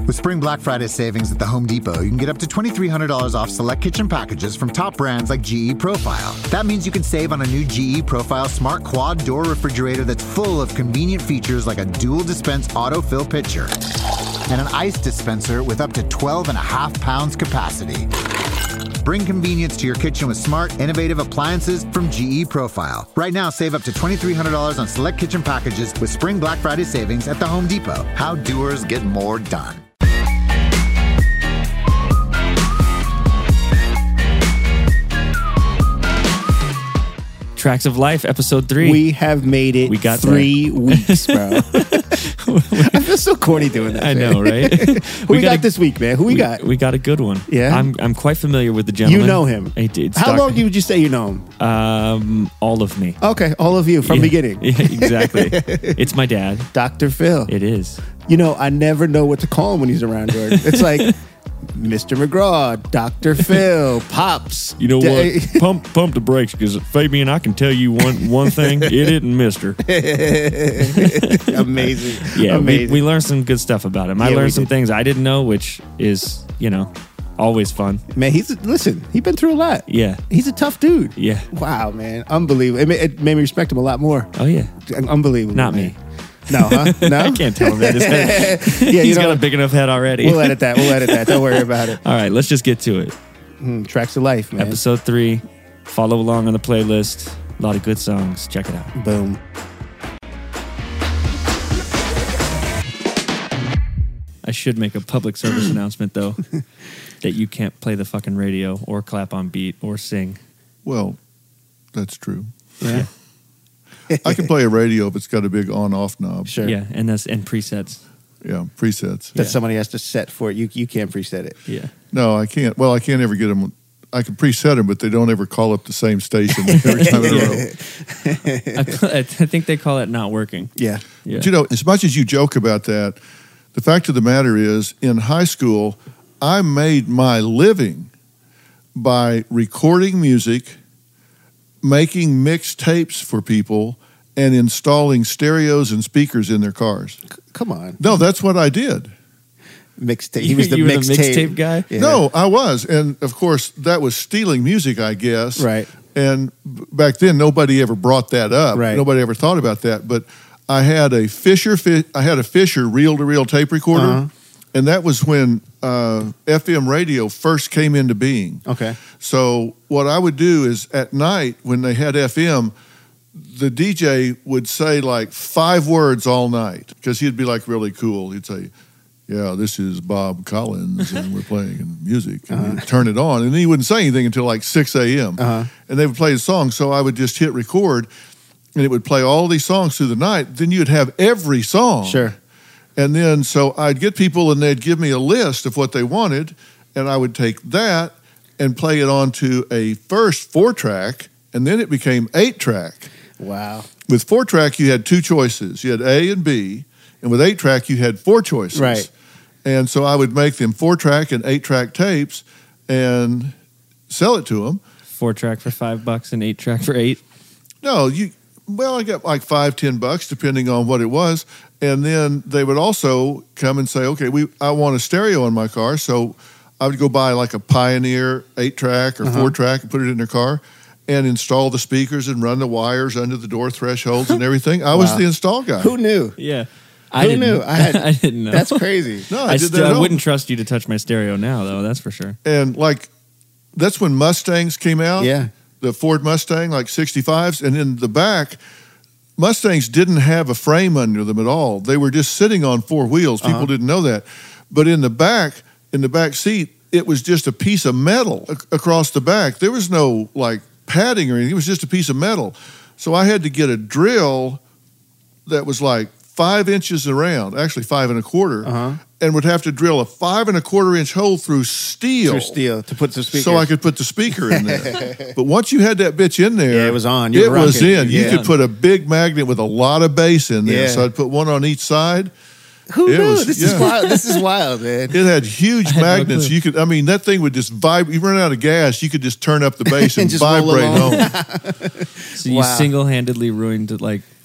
With Spring Black Friday savings at the Home Depot, you can get up to $2,300 off select kitchen packages from top brands like GE Profile. That means you can save on a new GE Profile Smart Quad Door refrigerator that's full of convenient features like a dual dispense autofill pitcher and an ice dispenser with up to 12.5 pounds capacity. Bring convenience to your kitchen with smart, innovative appliances from GE Profile. Right now, save up to $2,300 on select kitchen packages with Spring Black Friday savings at the Home Depot. How doers get more done. Tracks of Life, episode 3. We have made it. We got 3 weeks, bro. I feel so corny doing that. I know, right? Who we got this week, man? Who we got? We got a good one. Yeah? I'm quite familiar with the gentleman. You know him. I did. How long would you say you know him? All of me. Okay, all of you from beginning. Yeah, exactly. It's my dad. Dr. Phil. It is. You know, I never know what to call him when he's around, Jordan. It's like Mr. McGraw, Dr. Phil, Pops. You know what? Pump the brakes, because Fabian, I can tell you one thing. It isn't Mister. Amazing. Yeah, amazing. We learned some good stuff about him. I learned some things I didn't know, which is, always fun. Man, he's been through a lot. Yeah. He's a tough dude. Yeah. Wow, man. Unbelievable. It made me respect him a lot more. Oh, yeah. Unbelievable. Not man. me. No, huh? No? I can't tell him that. His head. Yeah, He's got a big enough head already. We'll edit that. Don't worry about it. All right, let's just get to it. Tracks of Life, man. Episode 3. Follow along on the playlist. A lot of good songs. Check it out. Boom. I should make a public service announcement, though, that you can't play the fucking radio or clap on beat or sing. Well, that's true. Yeah. I can play a radio if it's got a big on-off knob. Sure. Yeah, and presets. Yeah, presets. That somebody has to set for it. You can't preset it. Yeah. No, I can't. Well, I can't ever get them. I can preset them, but they don't ever call up the same station every time in a row. I think they call it not working. Yeah. Yeah. But as much as you joke about that, the fact of the matter is, in high school, I made my living by recording music, making mixtapes for people, and installing stereos and speakers in their cars. Come on. No, that's what I did. Mixtape. He was the You were mixtape guy? Yeah. No, I was. And, of course, that was stealing music, I guess. Right. And back then, nobody ever brought that up. Right. Nobody ever thought about that. But I had a Fisher reel-to-reel tape recorder. Uh-huh. And that was when FM radio first came into being. Okay. So what I would do is at night when they had FM, the DJ would say like 5 words all night because he'd be like really cool. He'd say, yeah, this is Bob Collins and we're playing music. And he'd turn it on. And then he wouldn't say anything until like 6 a.m. And they would play the song. So I would just hit record and it would play all these songs through the night. Then you'd have every song. Sure. And then so I'd get people and they'd give me a list of what they wanted. And I would take that and play it onto a first 4-track. And then it became 8-track. Wow. With 4-track, you had 2 choices. You had A and B. And with 8-track, you had 4 choices. Right. And so I would make them 4-track and 8-track tapes and sell it to them. 4-track for $5 and 8-track for $8. No, I got like $5-10 depending on what it was. And then they would also come and say, okay, I want a stereo in my car. So I would go buy like a Pioneer 8-track or 4-track and put it in their car and install the speakers and run the wires under the door thresholds and everything. I was the install guy. Who knew? Yeah. Who knew? I didn't know. That's crazy. No, I did that at I all. wouldn't trust you to touch my stereo now, though. That's for sure. And like, that's when Mustangs came out. Yeah. The Ford Mustang, like 65s. And in the back, Mustangs didn't have a frame under them at all. They were just sitting on 4 wheels. People didn't know that. But in the back seat, it was just a piece of metal across the back. There was no like padding or anything. It was just a piece of metal. So I had to get a drill that was like 5 inches around, actually 5 1/4, and would have to drill a 5 1/4 hole through steel. To put the speaker. So I could put the speaker in there. But once you had that bitch in there, Yeah, it was on. It was in. Yeah. You could put a big magnet with a lot of bass in there. Yeah. So I'd put one on each side. Who It knew? was- This yeah. is wild. This is wild, man. It had huge had no magnets. clue. You could, that thing would just vibrate. You run out of gas, you could just turn up the bass and just roll vibrate along. home. So you Wow. single-handedly ruined like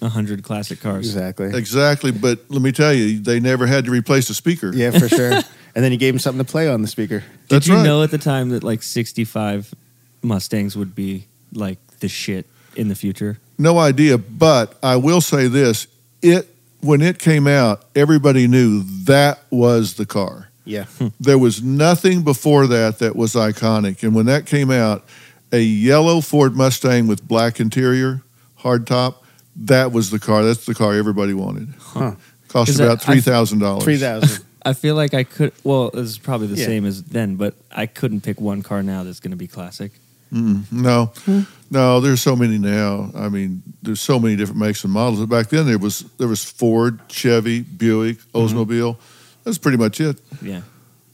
100 classic cars. Exactly, but let me tell you, they never had to replace the speaker. Yeah, for sure. And then you gave him something to play on the speaker. Did you right. know at the time that like 65 Mustangs would be like the shit in the future? No idea, but I will say this: when it came out, everybody knew that was the car. Yeah. There was nothing before that was iconic, and when that came out, a yellow Ford Mustang with black interior, hardtop, that was the car. That's the car everybody wanted. Huh. Cost Is about that- $3,000. $3,000. I feel like I could. Well, it's probably the Yeah. same as then, but I couldn't pick one car now that's going to be classic. No, there's so many now. I mean, there's so many different makes and models. But back then, there was Ford, Chevy, Buick, Oldsmobile. That's pretty much it. Yeah.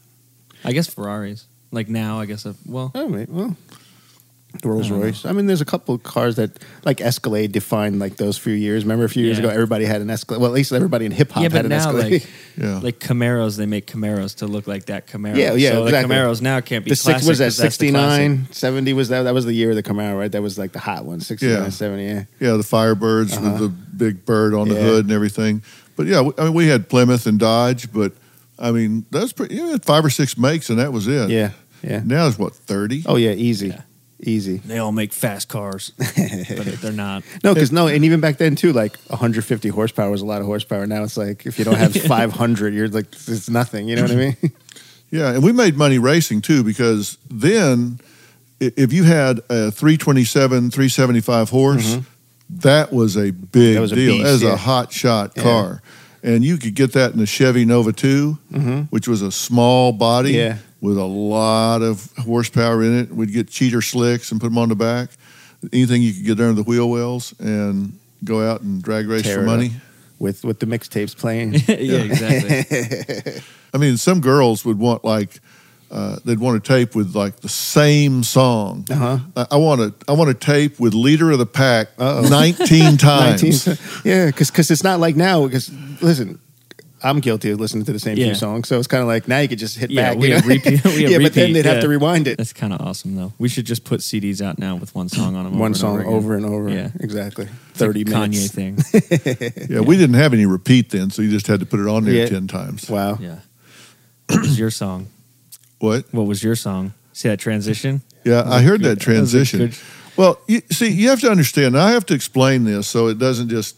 I guess Ferraris. Like now, I guess. Well, Oh, wait, well, Rolls Royce. I mean, there's a couple of cars that, like Escalade, defined like those few years. Remember a few years Yeah. ago, everybody had an Escalade. Well, at least everybody in hip hop yeah, had but an now Escalade. like Yeah. like Camaros, they make Camaros to look like that Camaro. Yeah, so exactly. the Camaros now can't be the classic. six was that 'cause that's the classic. 69, 70 was that was the year of the Camaro, right? That was like the hot one, 69, Yeah. 70, yeah. Yeah, the Firebirds with the big bird on the Yeah. hood and everything. But yeah, I mean, we had Plymouth and Dodge, but I mean, that's pretty. You had 5 or 6 makes, and that was it. Yeah, yeah. Now it's what 30. Oh yeah, easy. Yeah. Easy. They all make fast cars, but they're not. No, because and even back then too, like 150 horsepower was a lot of horsepower. Now it's like if you don't have 500, you're like it's nothing. You know what I mean? Yeah, and we made money racing too because then if you had a 327, 375 horse, that was a big That was a deal. beast, That was yeah. a hot shot Yeah. car. And you could get that in the Chevy Nova 2, which was a small body Yeah. with a lot of horsepower in it. We'd get cheater slicks and put them on the back. Anything you could get under the wheel wells and go out and drag race Tear for it money. With the mixtapes playing. Yeah, exactly. I mean, some girls would want they'd want a tape with like the same song. I want a tape with Leader of the Pack 19 times. 19. Yeah, because it's not like now. Because listen, I'm guilty of listening to the same Yeah. few songs, so it's kind of like now you could just hit Yeah, back. we you have know? repeat- we have yeah, but then repeat, they'd have to yeah. rewind it. That's kind of awesome, though. We should just put CDs out now with one song on them. One song again. over and over. Yeah. Exactly. It's like 30 a minutes. Kanye thing. Yeah, we didn't have any repeat then, so you just had to put it on there Yeah. 10 times. Wow. Yeah. What was your song? What? What was your song? See that transition? Yeah, I heard that That was a transition. good- Well, you have to understand. I have to explain this so it doesn't just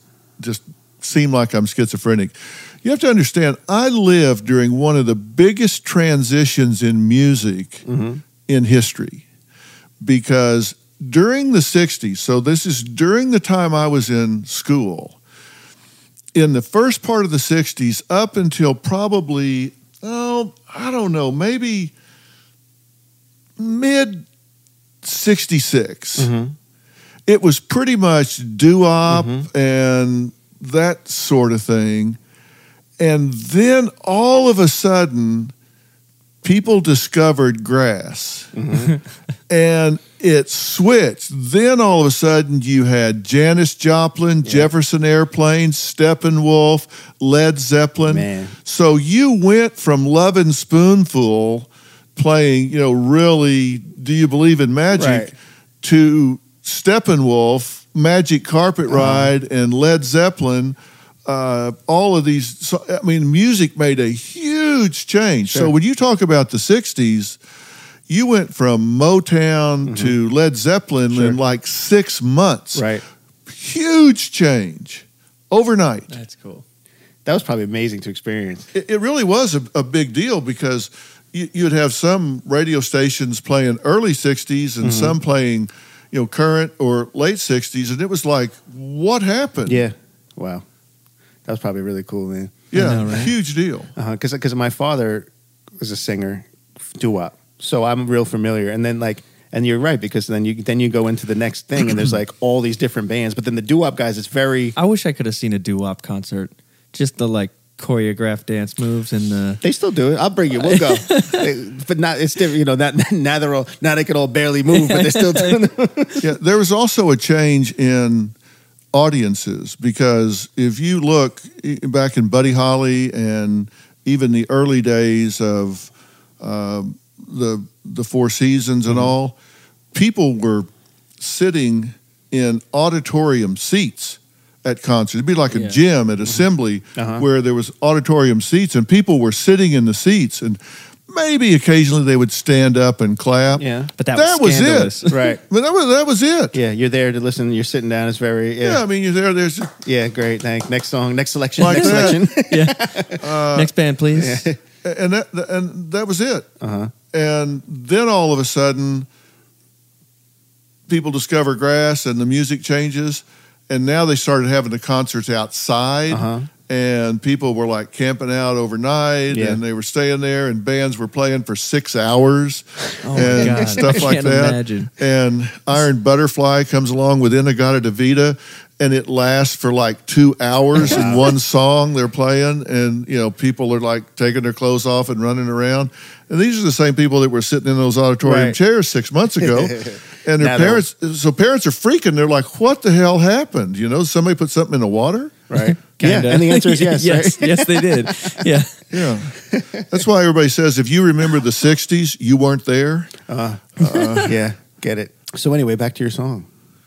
seem like I'm schizophrenic. You have to understand. I lived during one of the biggest transitions in music in history, because during the '60s. So this is during the time I was in school. In the first part of the '60s, up until probably I don't know, maybe mid '66. It was pretty much doo-wop and that sort of thing. And then all of a sudden, people discovered grass. And it switched. Then all of a sudden, you had Janis Joplin, Jefferson Airplane, Steppenwolf, Led Zeppelin. Man. So you went from Lovin' Spoonful playing, really, Do You Believe in Magic, Right. to Steppenwolf, Magic Carpet Ride, and Led Zeppelin. All of these, music made a huge change. Sure. So when you talk about the 60s, you went from Motown to Led Zeppelin in like 6 months. Right. Huge change overnight. That's cool. That was probably amazing to experience. It really was a big deal because you'd have some radio stations playing early 60s and some playing, current or late 60s. And it was like, what happened? Yeah. Wow. That was probably really cool, man. Yeah, I know, right? huge deal. Because my father was a singer, doo-wop, so I'm real familiar. And then and you're right, because then you go into the next thing, and there's like all these different bands. But then the doo-wop guys, it's very. I wish I could have seen a doo-wop concert. Just the choreographed dance moves and the. They still do it. I'll bring you. We'll go. But not. It's different. Now they're all. Now they can all barely move, but they're still doing it. Yeah, there was also a change in audiences, because if you look back in Buddy Holly and even the early days of the Four Seasons and all, people were sitting in auditorium seats. at concerts. It'd be like a Yeah. gym at Assembly where there was auditorium seats and people were sitting in the seats, and maybe occasionally they would stand up and clap. Yeah. But that was scandalous. it. Right. But that was it. Yeah, you're there to listen. You're sitting down. It's very Yeah, I mean, you're there. There's great. Thanks. Next song. Next selection. Like next that. selection. Next band, please. and that was it. And then all of a sudden, people discover grass and the music changes, and now they started having the concerts outside. And people were like camping out overnight, Yeah. and they were staying there, and bands were playing for 6 hours Oh my and God. stuff I like can't that. imagine. And Iron Butterfly comes along with Inagata Davida, and it lasts for like 2 hours in one song they're playing, and people are like taking their clothes off and running around. And these are the same people that were sitting in those auditorium Right. chairs 6 months ago. And their Now parents are freaking. They're like, "What the hell happened? Somebody put something in the water?" Right. Kinda. Yeah. And the answer is yes. yes, Right? yes, they did. Yeah. Yeah, that's why everybody says if you remember the '60s, you weren't there. Yeah. Get it. So anyway, back to your song.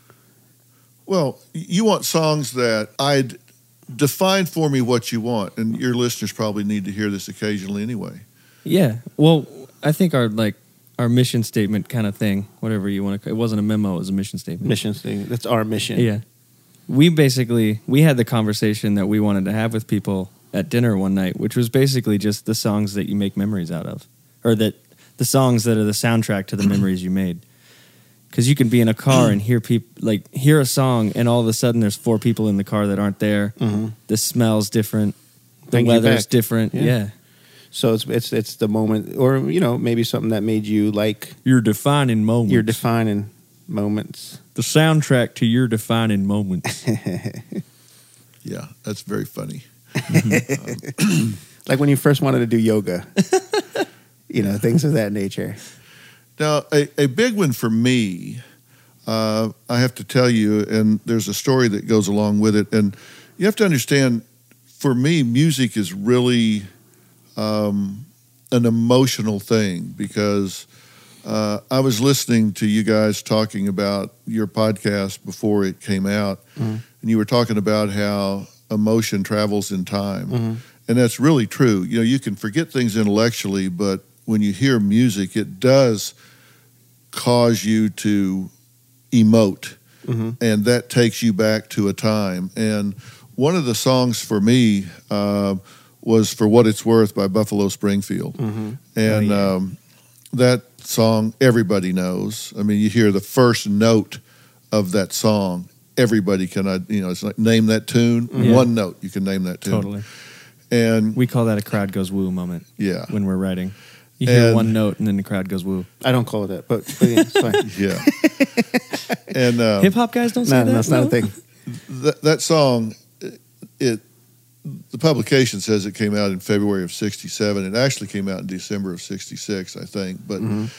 Well, you want songs that I'd define for me what you want, and your listeners probably need to hear this occasionally anyway. Yeah. Well, I think our mission statement kind of thing, whatever you want to. It wasn't a memo; it was a mission statement. Mission thing. That's our mission. Yeah. We had the conversation that we wanted to have with people at dinner one night, which was basically just the songs that you make memories out of, or that the songs that are the soundtrack to the memories you made. Because you can be in a car and hear a song, and all of a sudden there's 4 people in the car that aren't there. The smell's different, the Bring you weather's back. different. Yeah. So it's the moment, or maybe something that made you like Your defining moments. your defining moments. the soundtrack to your defining moments. Yeah, that's very funny. Like when you first wanted to do yoga. Things of that nature. Now, a big one for me, I have to tell you, and there's a story that goes along with it, and you have to understand, for me, music is really an emotional thing because I was listening to you guys talking about your podcast before it came out, and you were talking about how emotion travels in time. And that's really true. You can forget things intellectually, but when you hear music, it does cause you to emote, and that takes you back to a time. And one of the songs for me was "For What It's Worth" by Buffalo Springfield, and that song everybody knows. I mean, you hear the first note of that song, everybody can. It's like name that tune. One note, you can name that tune. Totally. And We call that a crowd goes woo moment. Yeah. When we're writing. You hear And- one note and then the crowd goes woo. I don't call it that, but yeah, it's fine. yeah, and Hip hop guys don't say No, that. that's not a no? thing. that song, the publication says it came out in February of '67. It actually came out in December of '66, I think. But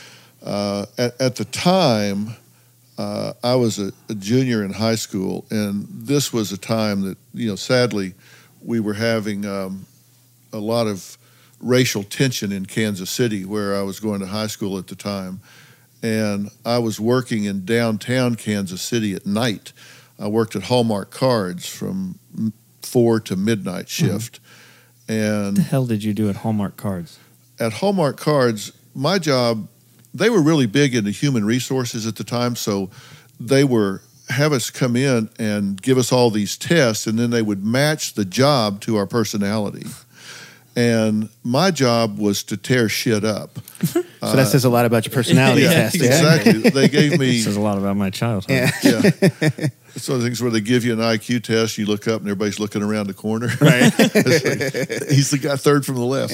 at the time, I was a junior in high school, and this was a time that sadly, we were having a lot of racial tension in Kansas City, where I was going to high school at the time. And I was working in downtown Kansas City at night. I worked at Hallmark Cards from 4 to midnight shift. And What the hell did you do at Hallmark Cards? at Hallmark Cards, my job, they were really big into human resources at the time. So they were have us come in and give us all these tests, and then they would match the job to our personality. And my job was to tear shit up. So that says a lot about your personality test. Yeah. Exactly. They gave me Says a lot about my childhood. Yeah. yeah. It's one of the things where they give you an IQ test, you look up and everybody's looking around the corner. Right. He's the guy third from the left.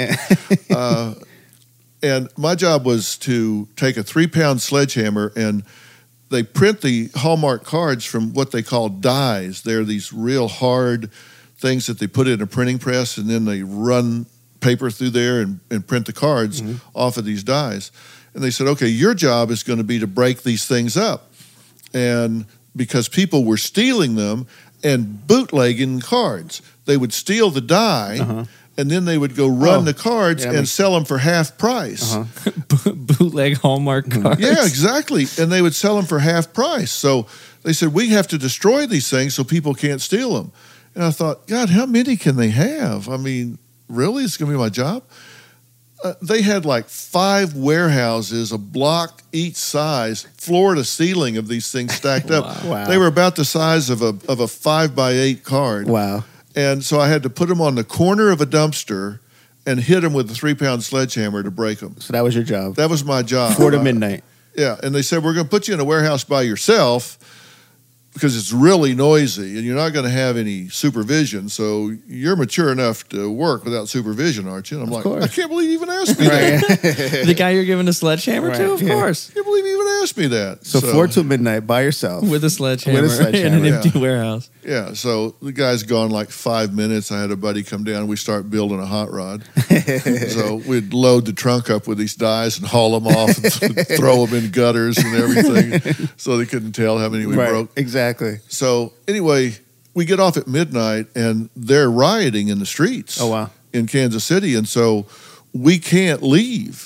And my job was to take a 3-pound sledgehammer, and they print the Hallmark cards from what they call dies. They're these real hard things that they put in a printing press, and then they run paper through there and print the cards off of these dies. And they said, okay, your job is going to be to break these things up. And because people were stealing them and bootlegging cards, they would steal the die and then they would go run the cards yeah, and sell them for half price. Bootleg Hallmark cards. Yeah, exactly. And they would sell them for half price. So they said, we have to destroy these things so people can't steal them. And I thought, God, how many can they have? I mean, really? It's going to be my job? They had like 5 warehouses, a block each size, floor to ceiling of these things stacked up. Wow. They were about the size of a 5x8 card. Wow. And so I had to put them on the corner of a dumpster and hit them with a 3-pound sledgehammer to break them. So that was your job. That was my job. 4 to midnight. Yeah, and they said, we're going to put you in a warehouse by yourself because it's really noisy and you're not going to have any supervision. So you're mature enough to work without supervision, aren't you? And I'm like, course. I can't believe you even asked me that. The guy you're giving a sledgehammer to? Of yeah. course. I can't believe you even asked me that. So 4 till midnight by yourself. With a sledgehammer, With a sledgehammer, in an empty yeah. warehouse. Yeah, so the guy's gone like 5 minutes. I had a buddy come down. We start building a hot rod. So we'd load the trunk up with these dies and haul them off and throw them in gutters and everything so they couldn't tell how many we broke. Exactly. So anyway, we get off at midnight and they're rioting in the streets. Oh, wow. In Kansas City, and so we can't leave.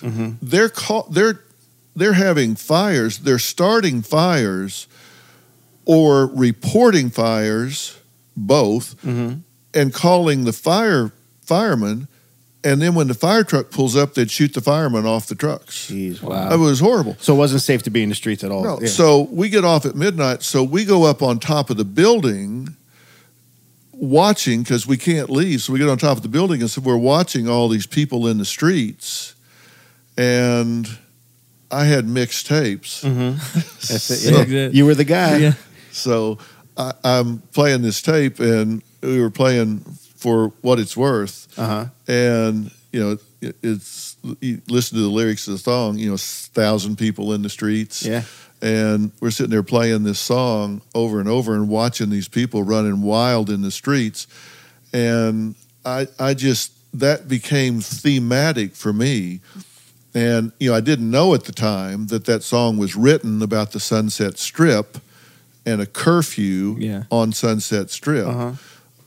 They're having fires. They're starting fires or reporting fires, both, and calling the firemen. And then when the fire truck pulls up, they'd shoot the firemen off the trucks. Jeez, It wow. was horrible. So it wasn't safe to be in the streets at all. No, Yeah. so we get off at midnight. So we go up on top of the building watching because we can't leave. So we get on top of the building and so we're watching all these people in the streets. And I had mixed tapes. That's it. So Yeah. good. You were the guy. Yeah. So I'm playing this tape and we were playing For What It's Worth. And, you know, it's you listen to the lyrics of the song, you know, 1,000 people in the streets. Yeah. And we're sitting there playing this song over and over and watching these people running wild in the streets. And I just, that became thematic for me. And, you know, I didn't know at the time that song was written about the Sunset Strip and a curfew on Sunset Strip.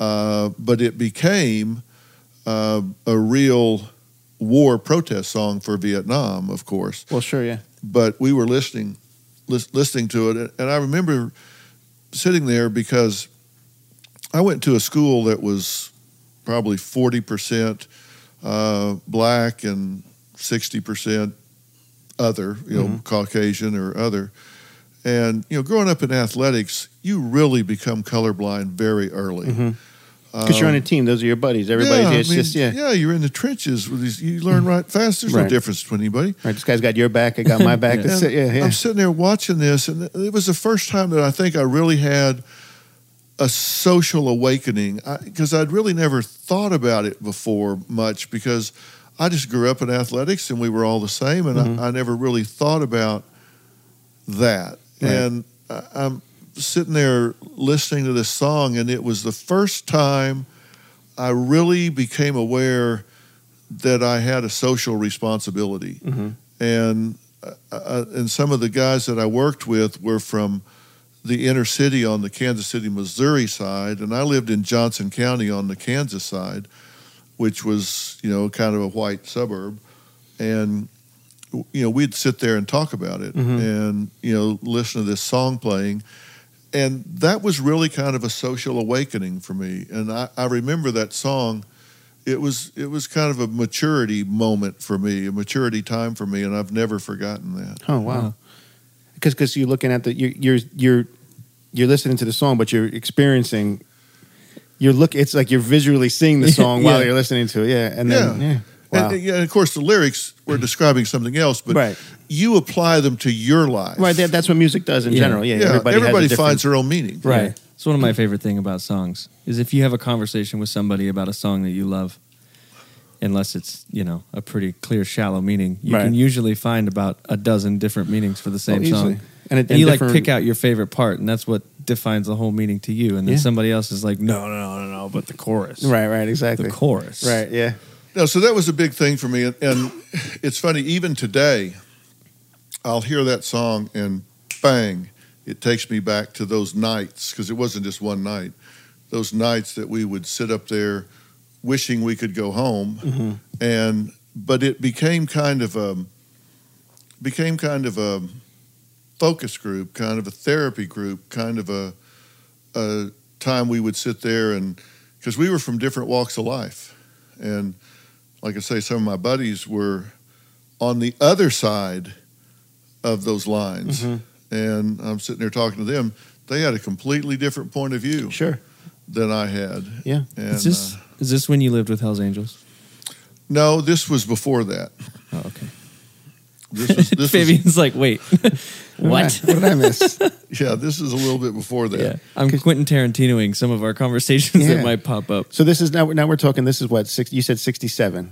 But it became a real war protest song for Vietnam, of course. Well, sure, yeah. But we were listening to it, and I remember sitting there because I went to a school that was probably 40% black and 60% other, you know, Caucasian or other. And, you know, growing up in athletics, you really become colorblind very early. Because you're on a team. Those are your buddies. Everybody's Yeah, you're in the trenches with these. You learn right fast. There's no Right. difference between anybody. Right, this guy's got your back. I got my back. That's it. Yeah, yeah. I'm sitting there watching this, and it was the first time that I think I really had a social awakening because I'd really never thought about it before much because I just grew up in athletics and we were all the same, and I never really thought about that. Right. And I'm sitting there listening to this song, and it was the first time I really became aware that I had a social responsibility. And some of the guys that I worked with were from the inner city on the Kansas City, Missouri side, and I lived in Johnson County on the Kansas side, which was, you know, kind of a white suburb. And you know, we'd sit there and talk about it and, you know, listen to this song playing. And that was really kind of a social awakening for me. And I remember that song. It was kind of a maturity moment for me, a maturity time for me, and I've never forgotten that. Oh, wow. Because you're looking at you're listening to the song, but you're experiencing. It's like you're visually seeing the song while you're listening to it. Yeah, and then wow. And of course, the lyrics were describing something else, but Right. you apply them to your life. Right, that's what music does in general. Yeah, Everybody has a different- finds their own meaning. Right. It's one of my favorite thing about songs is if you have a conversation with somebody about a song that you love, unless it's, you know, a pretty clear, shallow meaning, you Right. can usually find about a dozen different meanings for the same easily. song. And you like different- pick out your favorite part, and that's what defines the whole meaning to you. And then Yeah. somebody else is like, no, but the chorus. Right, exactly. The chorus. Right, yeah. No, so that was a big thing for me. And it's funny, even today, I'll hear that song and bang, it takes me back to those nights, because it wasn't just one night, those nights that we would sit up there wishing we could go home, but it became kind of a focus group, kind of a therapy group, kind of a time we would sit there, and because we were from different walks of life, and like I say, some of my buddies were on the other side of those lines, and I'm sitting there talking to them. They had a completely different point of view, than I had. Yeah. And, Is this when you lived with Hell's Angels? No, this was before that. Oh, okay. This Fabian's like, wait, what? What did I miss? yeah, this is a little bit before that. Yeah, I'm Quentin Tarantinoing some of our conversations that might pop up. So this is now we're talking. This is what you said 67,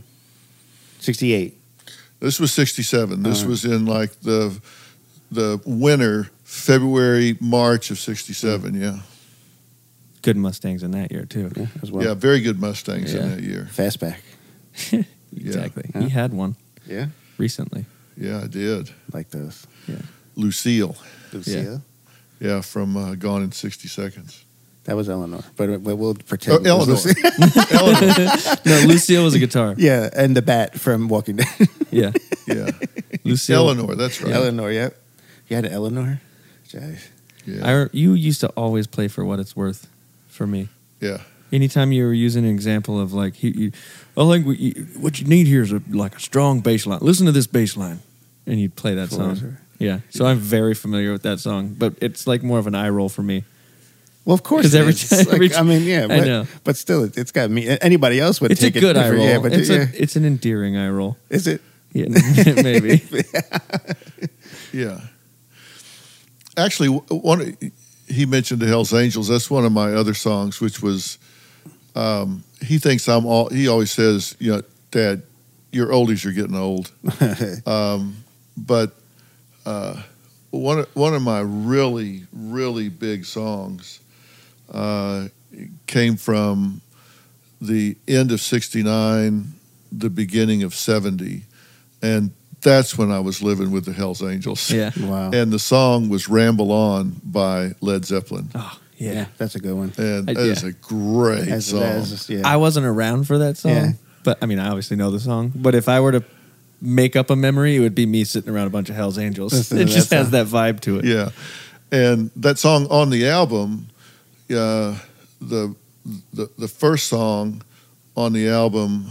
68. This was 67. This was in like the winter, February, March of 67. Yeah. Good Mustangs in that year too. Yeah, as well. Yeah, very good Mustangs in that year. Fastback. Exactly. Yeah. He had one Yeah, recently. Yeah, I did. like those. Yeah. Lucille. Lucille. Yeah, from Gone in 60 Seconds. That was Eleanor, but we'll pretend. Oh, it was Eleanor. Lucille. Eleanor. No, Lucille was a guitar. Yeah, and the bat from Walking Dead. Yeah. Yeah. Lucille. Eleanor, that's right. Eleanor, yep. You had an Eleanor? Jive. Yeah. You used to always play For What It's Worth for me. Yeah. Anytime you were using an example of like, I think what you need here is a strong bass line. Listen to this bass line. And you'd play that song. Yeah. So I'm very familiar with that song, but it's like more of an eye roll for me. Well, of course. 'Cause it every is. time- every I mean, yeah, I know. but still, it's got me. Anybody else would It's a take good it. eye roll. Yeah, but It's an endearing eye roll. is it? Yeah, maybe. Yeah. Actually, he mentioned the Hells Angels. That's one of my other songs, which was, he thinks he always says, Dad, your oldies are getting old. But one of my really, really big songs came from the end of 69, the beginning of 70. And that's when I was living with the Hells Angels. Yeah. Wow. And the song was Ramble On by Led Zeppelin. Oh, Yeah, that's a good one. And that is a great song. I wasn't around for that song, Yeah. but I mean, I obviously know the song. But if I were to make up a memory, it would be me sitting around a bunch of Hells Angels. Listen It to just that has song. that vibe to it. Yeah. And that song on the album, the first song on the album,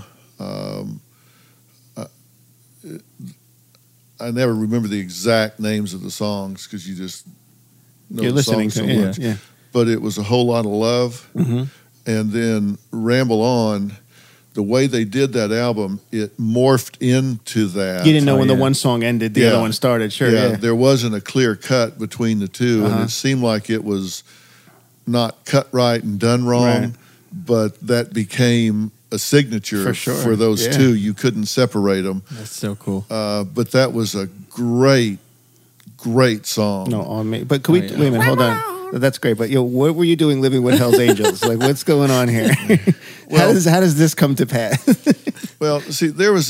I never remember the exact names of the songs because you just know You're the listening song to so it. much. Yeah. But it was A Whole Lot of Love. Mhm. And then Ramble On, the way they did that album, it morphed into that. You didn't know Oh, when yeah. the one song ended, the Yeah. other one started. Sure, yeah. There wasn't a clear cut between the two, and Uh-huh. it seemed like it was not cut right and done wrong, Right. but that became a signature For sure. for those Yeah. two. You couldn't separate them. That's so cool. But that was a great song. No, on me. But can we Oh, yeah. wait a minute? Hold on. That's great. But what were you doing living with Hell's Angels? Like, what's going on here? how does this come to pass? Well, see, there was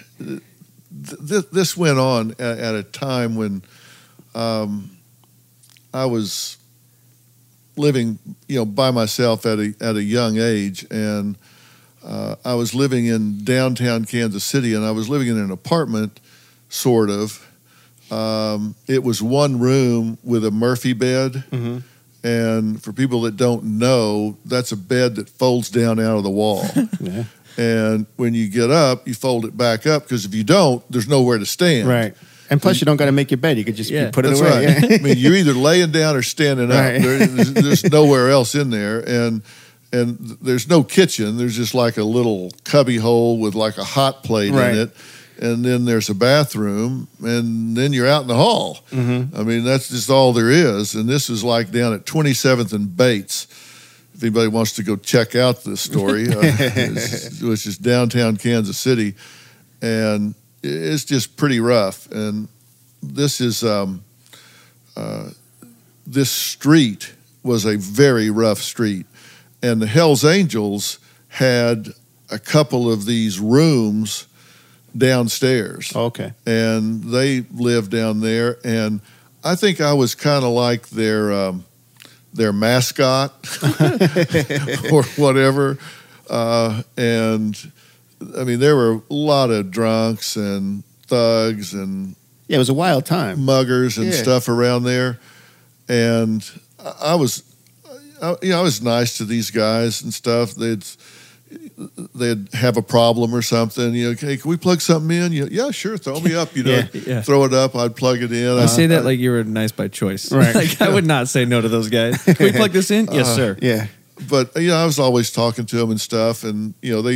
this went on at a time when I was living, by myself at a young age, and I was living in downtown Kansas City, and I was living in an apartment, sort of. It was one room with a Murphy bed. Mm-hmm. And for people that don't know, that's a bed that folds down out of the wall. Yeah. And when you get up, you fold it back up because if you don't, there's nowhere to stand. Right. And plus, you don't got to make your bed. You could just put it That's away. right. Yeah. I mean, you're either laying down or standing up. Right. There's nowhere else in there, and there's no kitchen. There's just like a little cubby hole with like a hot plate Right. in it, and then there's a bathroom, and then you're out in the hall. Mm-hmm. I mean, that's just all there is. And this is like down at 27th and Bates. If anybody wants to go check out this story, which is downtown Kansas City, and it's just pretty rough. And this is this street was a very rough street, and the Hells Angels had a couple of these rooms downstairs. Okay. And they lived down there, and I think I was kind of like their mascot or whatever. And I mean, there were a lot of drunks and thugs and Yeah, it was a wild time. muggers and stuff around there. And I was nice to these guys and stuff. They'd have a problem or something. Hey, can we plug something in? Yeah, sure. Throw me up. Throw it up. I'd plug it in. I say that like you were nice by choice. Right. Like I would not say no to those guys. Can we plug this in? Yes, sir. Yeah. But I was always talking to them and stuff, and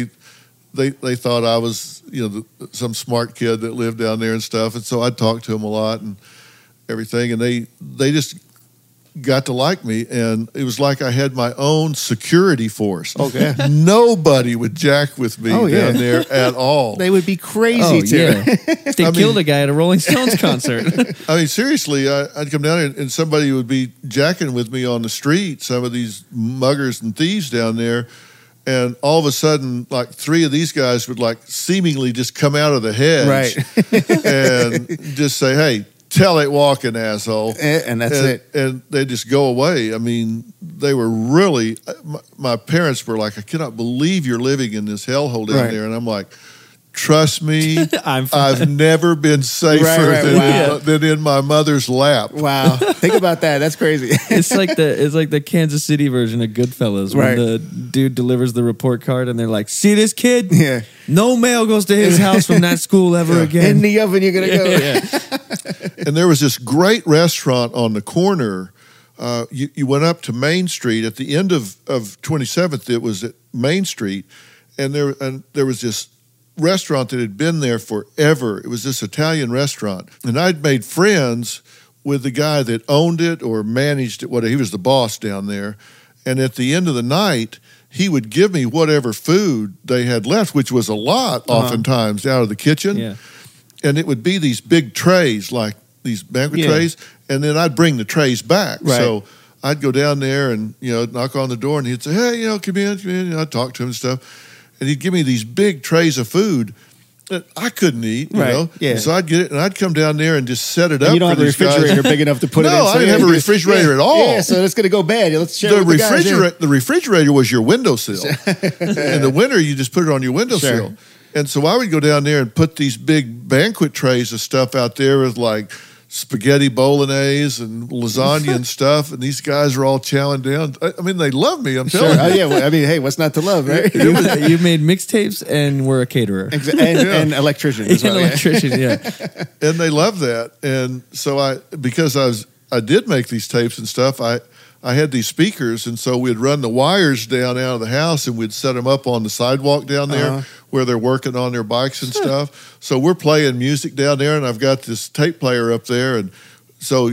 they thought I was some smart kid that lived down there and stuff, and so I'd talk to them a lot and everything, and they just got to like me, and it was like I had my own security force. Okay. Nobody would jack with me down there at all. They would be crazy Oh, too. yeah. They killed a guy at a Rolling Stones concert. I mean, seriously, I'd come down and somebody would be jacking with me on the street, some of these muggers and thieves down there, and all of a sudden, like 3 of these guys would like seemingly just come out of the hedge Right. and just say, hey, tell it walking, asshole. And that's it. And they just go away. I mean, they were really, my parents were like, I cannot believe you're living in this hellhole down there. And I'm like, trust me, I've never been safer than in my mother's lap. Wow. Think about that. That's crazy. It's like the Kansas City version of Goodfellas when Right. the dude delivers the report card and they're like, see this kid? Yeah. No mail goes to his house from that school ever again. In the oven you're going to go. And there was this great restaurant on the corner. You went up to Main Street at the end of 27th. It was at Main Street, and there was this restaurant that had been there forever. It was this Italian restaurant, and I'd made friends with the guy that owned it or managed it. He was the boss down there, and at the end of the night, he would give me whatever food they had left, which was a lot, oftentimes out of the kitchen. Yeah. And it would be these big trays, like these banquet trays, and then I'd bring the trays back. Right. So I'd go down there and knock on the door, and he'd say, "Hey, come in." I'd talk to him and stuff, and he'd give me these big trays of food that I couldn't eat. You know, Yeah. So I'd get it, and I'd come down there and just set it up. You don't have for a these guys. refrigerator big enough to put it in. No, I didn't have a refrigerator at all. Yeah, so it's going to go bad. Let's share it with the guys, The refrigerator was your windowsill. In the winter, you just put it on your windowsill. Sure. And so I would go down there and put these big banquet trays of stuff out there with like spaghetti bolognese and lasagna and stuff. And these guys are all chowing down. I mean, they love me. I'm telling you. Oh, yeah. Well, I mean, hey, what's not to love, right? You made mixtapes and were a caterer. And electrician as well. An electrician, yeah. And they love that. And so because I did make these tapes and stuff, I had these speakers, and so we'd run the wires down out of the house and we'd set them up on the sidewalk down there where they're working on their bikes and stuff. So we're playing music down there, and I've got this tape player up there. And so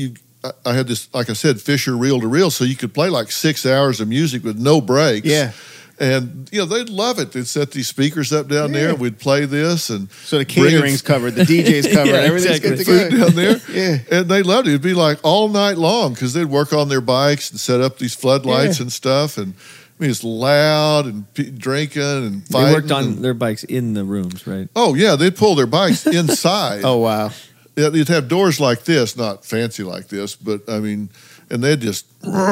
I had this, like I said, Fisher reel-to-reel, so you could play like 6 hours of music with no breaks. Yeah. And, they'd love it. They'd set these speakers up down there, and we'd play this. And so the catering's covered, the DJ's covered, everything's good to go. Food down there. Yeah. And they loved it. It'd be like all night long because they'd work on their bikes and set up these floodlights and stuff. And I mean, it's loud and drinking and fighting. They worked on their bikes in the rooms, right? Oh, yeah. They'd pull their bikes inside. Oh, wow. Yeah, you'd have doors like this, not fancy like this, but I mean, and they'd just.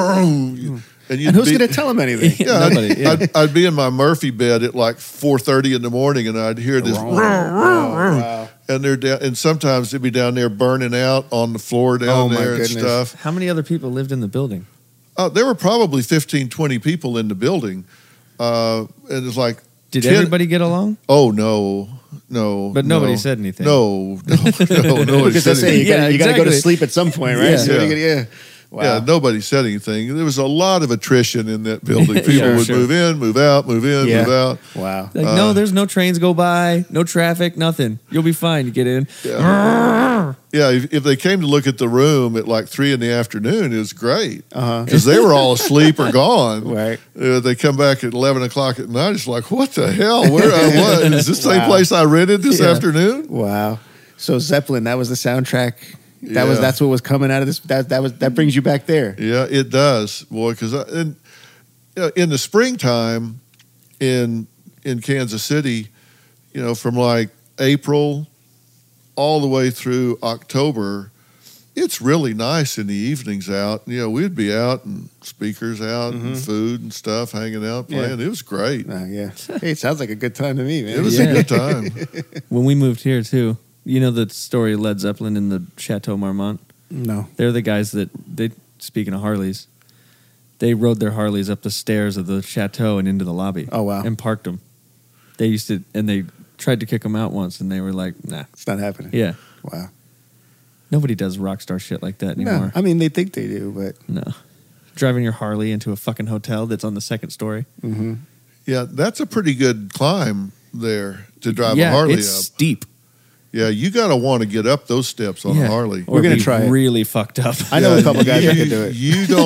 And who's going to tell them anything? Yeah, Nobody. I'd be in my Murphy bed at like 4:30 in the morning, and I'd hear this. Wow. And they're down, and sometimes they'd be down there burning out on the floor down there and stuff. How many other people lived in the building? There were probably 15, 20 people in the building, and it's like. Did everybody get along? Oh no! But nobody said anything. No. Nobody Because said anything. you got to go to sleep at some point, right? Yeah. So Wow. Yeah, nobody said anything. There was a lot of attrition in that building. People would move in, move out, move in, move out. Wow. Like, no, there's no trains go by, no traffic, nothing. You'll be fine. You get in. Yeah, if they came to look at the room at like 3 in the afternoon, it was great because they were all asleep or gone. Right. They come back at 11 o'clock at night. It's like, what the hell? Where I was? Is this the same place I rented this afternoon? Wow. So Zeppelin, that was the soundtrack. That's what was coming out of this. That brings you back there. Yeah, it does, boy. Because in the springtime in Kansas City, from like April all the way through October, it's really nice in the evenings out. You know, we'd be out and speakers out and food and stuff, hanging out, playing. It was great. Yeah. Hey, it sounds like a good time to me, man. It was a good time. When we moved here too, you know the story of Led Zeppelin in the Chateau Marmont? No. They're the guys speaking of Harleys, they rode their Harleys up the stairs of the chateau and into the lobby. Oh, wow. And parked them. They tried to kick them out once, and they were like, nah. It's not happening. Yeah. Wow. Nobody does rock star shit like that anymore. No, I mean, they think they do, but... No. Driving your Harley into a fucking hotel that's on the second story. Mm-hmm. Yeah, that's a pretty good climb there to drive a Harley it's up. steep. Yeah, you got to want to get up those steps on a Harley. Or We're gonna be try it. really fucked up. I know a couple guys that can do it.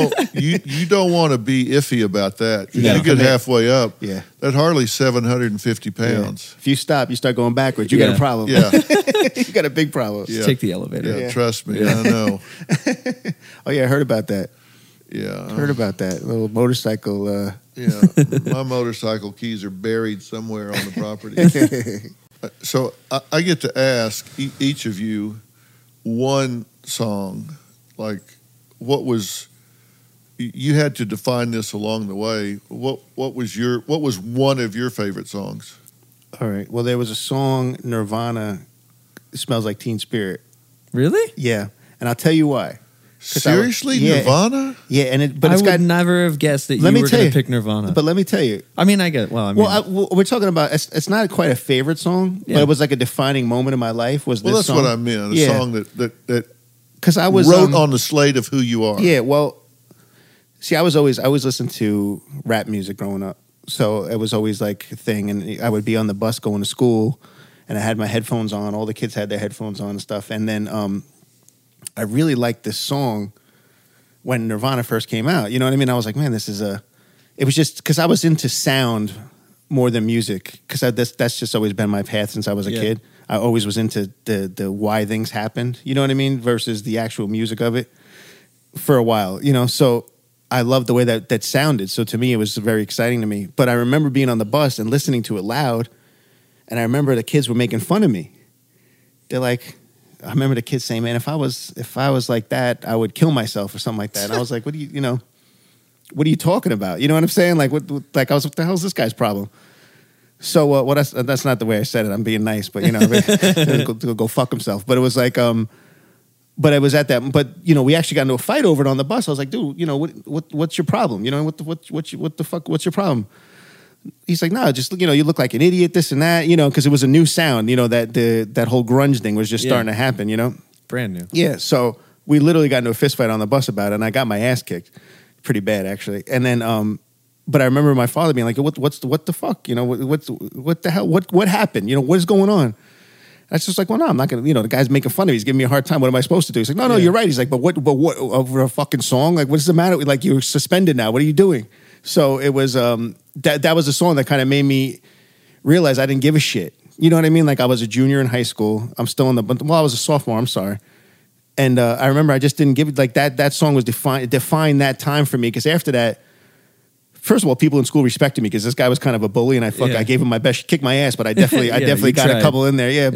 You don't want to be iffy about that. You gotta get commit. halfway up. Yeah. That Harley's 750 pounds. If you stop, you start going backwards. You got a problem. Yeah. You got a big problem. Yeah. Take the elevator. Yeah, trust me, I know. Oh, yeah, I heard about that. Yeah. Heard about that. Little motorcycle. Yeah. My motorcycle keys are buried somewhere on the property. So I get to ask each of you one song, like what was, you had to define this along the way. What was one of your favorite songs? All right. Well, there was a song, Nirvana, Smells Like Teen Spirit. Really? Yeah. And I'll tell you why. Seriously? Yeah. Nirvana? Yeah, and I would never have guessed that you Let me were tell going you. to pick Nirvana. But let me tell you. I mean, I get. Well, I mean, We're talking about. It's not quite a favorite song, Yeah. but it was like a defining moment in my life. Was this Well, that's song? what I meant. A song that Because I was wrote on the slate of who you are. Yeah, well, see, I always listened to rap music growing up, so it was always like a thing. And I would be on the bus going to school, and I had my headphones on. All the kids had their headphones on and stuff. And then I really liked this song when Nirvana first came out. You know what I mean? I was like, man, this is a. It was just because I was into sound more than music, because that's just always been my path since I was a kid. I always was into the why things happened. You know what I mean? Versus the actual music of it. For a while, you know, so I loved the way that sounded. So to me, it was very exciting to me. But I remember being on the bus and listening to it loud, and I remember the kids were making fun of me. They're like, I remember the kids saying, "Man, if I was like that, I would kill myself or something like that." And I was like, "What are you talking about?" You know what I'm saying? Like, what the hell's this guy's problem? So, that's not the way I said it. I'm being nice, but go fuck himself. But it was like, but I was at that. But we actually got into a fight over it on the bus. I was like, dude, what's your problem? What the fuck? What's your problem? He's like, no, just you look like an idiot, this and that, because it was a new sound. That whole grunge thing was just starting to happen. brand new. Yeah. So we literally got into a fist fight on the bus about it, and I got my ass kicked pretty bad actually. And then, but I remember my father being like, what the fuck? What the hell? What happened? What is going on? I was just like, well, no, I'm not gonna. The guy's making fun of me. He's giving me a hard time. What am I supposed to do? He's like, no, you're right. He's like, but what over a fucking song? Like, what's the matter? Like, you're suspended now. What are you doing? So it was that was a song that kind of made me realize I didn't give a shit. You know what I mean? Like, I was a junior in high school. I'm still I was a sophomore. I'm sorry. And I remember I just didn't give it like that. That song was defined that time for me, because after that, first of all, people in school respected me because this guy was kind of a bully, and I gave him my best, kicked my ass, but I definitely got a couple in there. Yeah.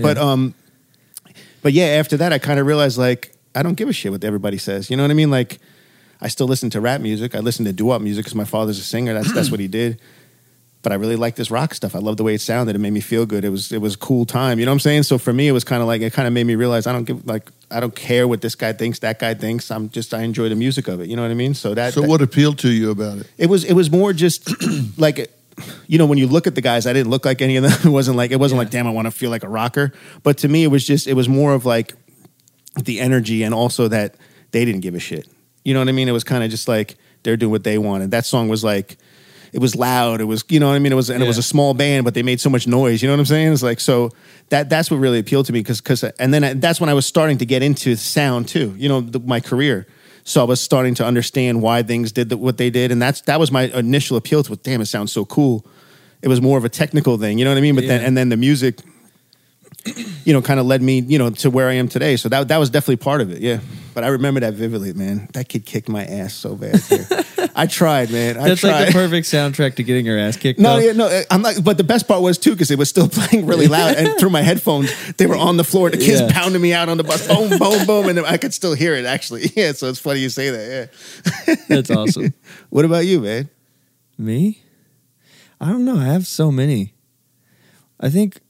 But yeah, after that, I kind of realized, like, I don't give a shit what everybody says. You know what I mean? Like, I still listen to rap music. I listen to doo-wop music because my father's a singer. That's what he did. But I really like this rock stuff. I love the way it sounded. It made me feel good. It was a cool time. You know what I'm saying? So for me, it was kind of like, it kind of made me realize I don't care what this guy thinks, that guy thinks. I enjoy the music of it. You know what I mean? So what appealed to you about it? It was more just like, when you look at the guys, I didn't look like any of them. It wasn't like, damn, I want to feel like a rocker. But to me, it was more of like the energy, and also that they didn't give a shit. You know what I mean? It was kind of just like they're doing what they wanted. That song was like, it was loud. It was, you know what I mean? It was a small band, but they made so much noise. You know what I'm saying? It's like, so that's what really appealed to me, and then that's when I was starting to get into sound too. My career. So I was starting to understand why things did what they did, and that was my initial appeal to it. Damn, it sounds so cool. It was more of a technical thing. You know what I mean? But then the music, kind of led me, to where I am today. So that was definitely part of it. Yeah. But I remember that vividly, man. That kid kicked my ass so bad. Too. I tried, man. That's like the perfect soundtrack to getting your ass kicked. No, yeah, no. I'm not. But the best part was too because it was still playing really loud, and through my headphones, they were on the floor. The kids pounding me out on the bus, boom, boom, boom, and I could still hear it. Actually, yeah. So it's funny you say that. Yeah, that's awesome. What about you, man? Me? I don't know. I have so many. I think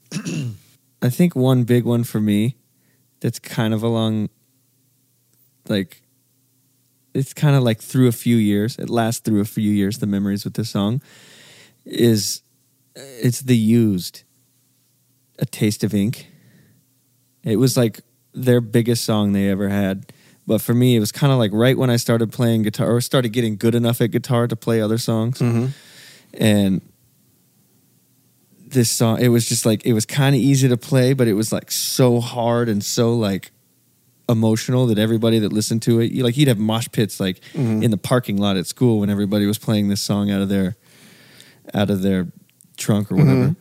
one big one for me that's kind of along, like, it's kind of like through a few years. It lasts through a few years, the memories with this song, it's The Used, A Taste of Ink. It was like their biggest song they ever had. But for me, it was kind of like right when I started playing guitar, or started getting good enough at guitar to play other songs. Mm-hmm. And this song, it was just like, it was kind of easy to play, but it was like so hard and so like emotional that everybody that listened to it, you'd have mosh pits like in the parking lot at school when everybody was playing this song out of their trunk or whatever.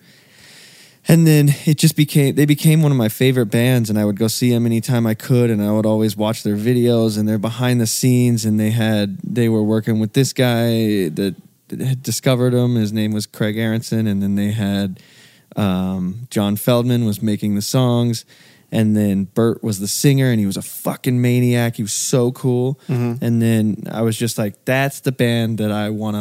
And then they became one of my favorite bands, and I would go see them anytime I could, and I would always watch their videos and their behind the scenes, and they were working with this guy that had discovered them. His name was Craig Aronson, and then they had John Feldman was making the songs, and then Bert was the singer, and he was a fucking maniac. He was so cool. And then I was just like, that's the band that I want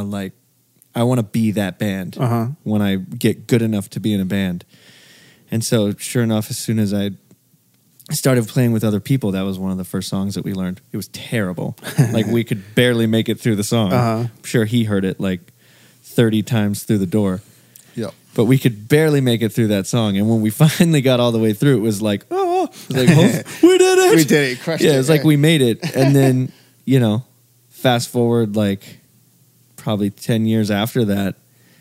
to be that band when I get good enough to be in a band. And so sure enough, as soon as I started playing with other people, that was one of the first songs that we learned. It was terrible. Like we could barely make it through the song. I'm sure he heard it like 30 times through the door. Yeah. But we could barely make it through that song. And when we finally got all the way through, it was like, oh, we did it. We did it. Crushed it. Yeah, it was like we made it. And then, fast forward like probably 10 years after that,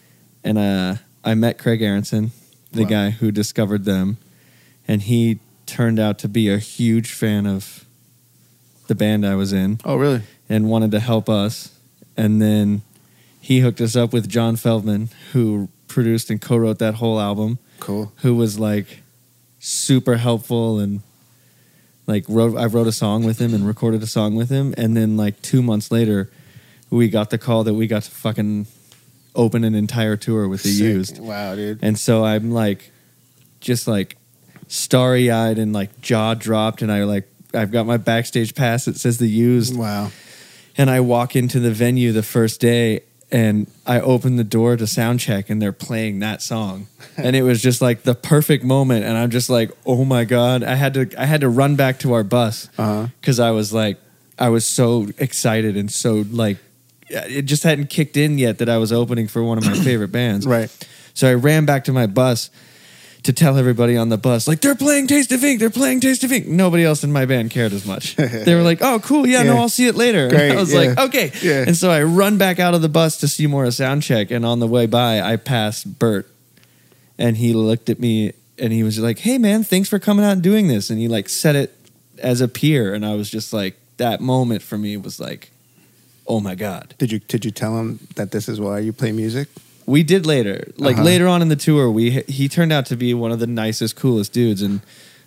and I met Craig Aronson, the guy who discovered them, and he turned out to be a huge fan of the band I was in. Oh, really? And wanted to help us. And then he hooked us up with John Feldman, who produced and co-wrote that whole album. Cool. Who was like super helpful, and like I wrote a song with him and recorded a song with him. And then like 2 months later, we got the call that we got to fucking open an entire tour with The Used. Wow, dude. And so I'm like, just like starry-eyed and like jaw dropped, and I've got my backstage pass that says The Used. Wow. And I walk into the venue the first day, and I open the door to sound check, and they're playing that song. And it was just like the perfect moment, and I'm just like, oh my God. I had to run back to our bus because I was so excited and so like, it just hadn't kicked in yet that I was opening for one of my favorite bands. Right. So I ran back to my bus to tell everybody on the bus, like, they're playing Taste of Ink. They're playing Taste of Ink. Nobody else in my band cared as much. They were like, oh, cool. Yeah, no, I'll see it later. Great, I was like, okay. Yeah. And so I run back out of the bus to Seymour Soundcheck. And on the way by, I passed Bert. And he looked at me and he was like, hey, man, thanks for coming out and doing this. And he like said it as a peer. And I was just like, that moment for me was like, oh my God. Did you tell him that this is why you play music? We did later. Like later on in the tour, he turned out to be one of the nicest, coolest dudes. And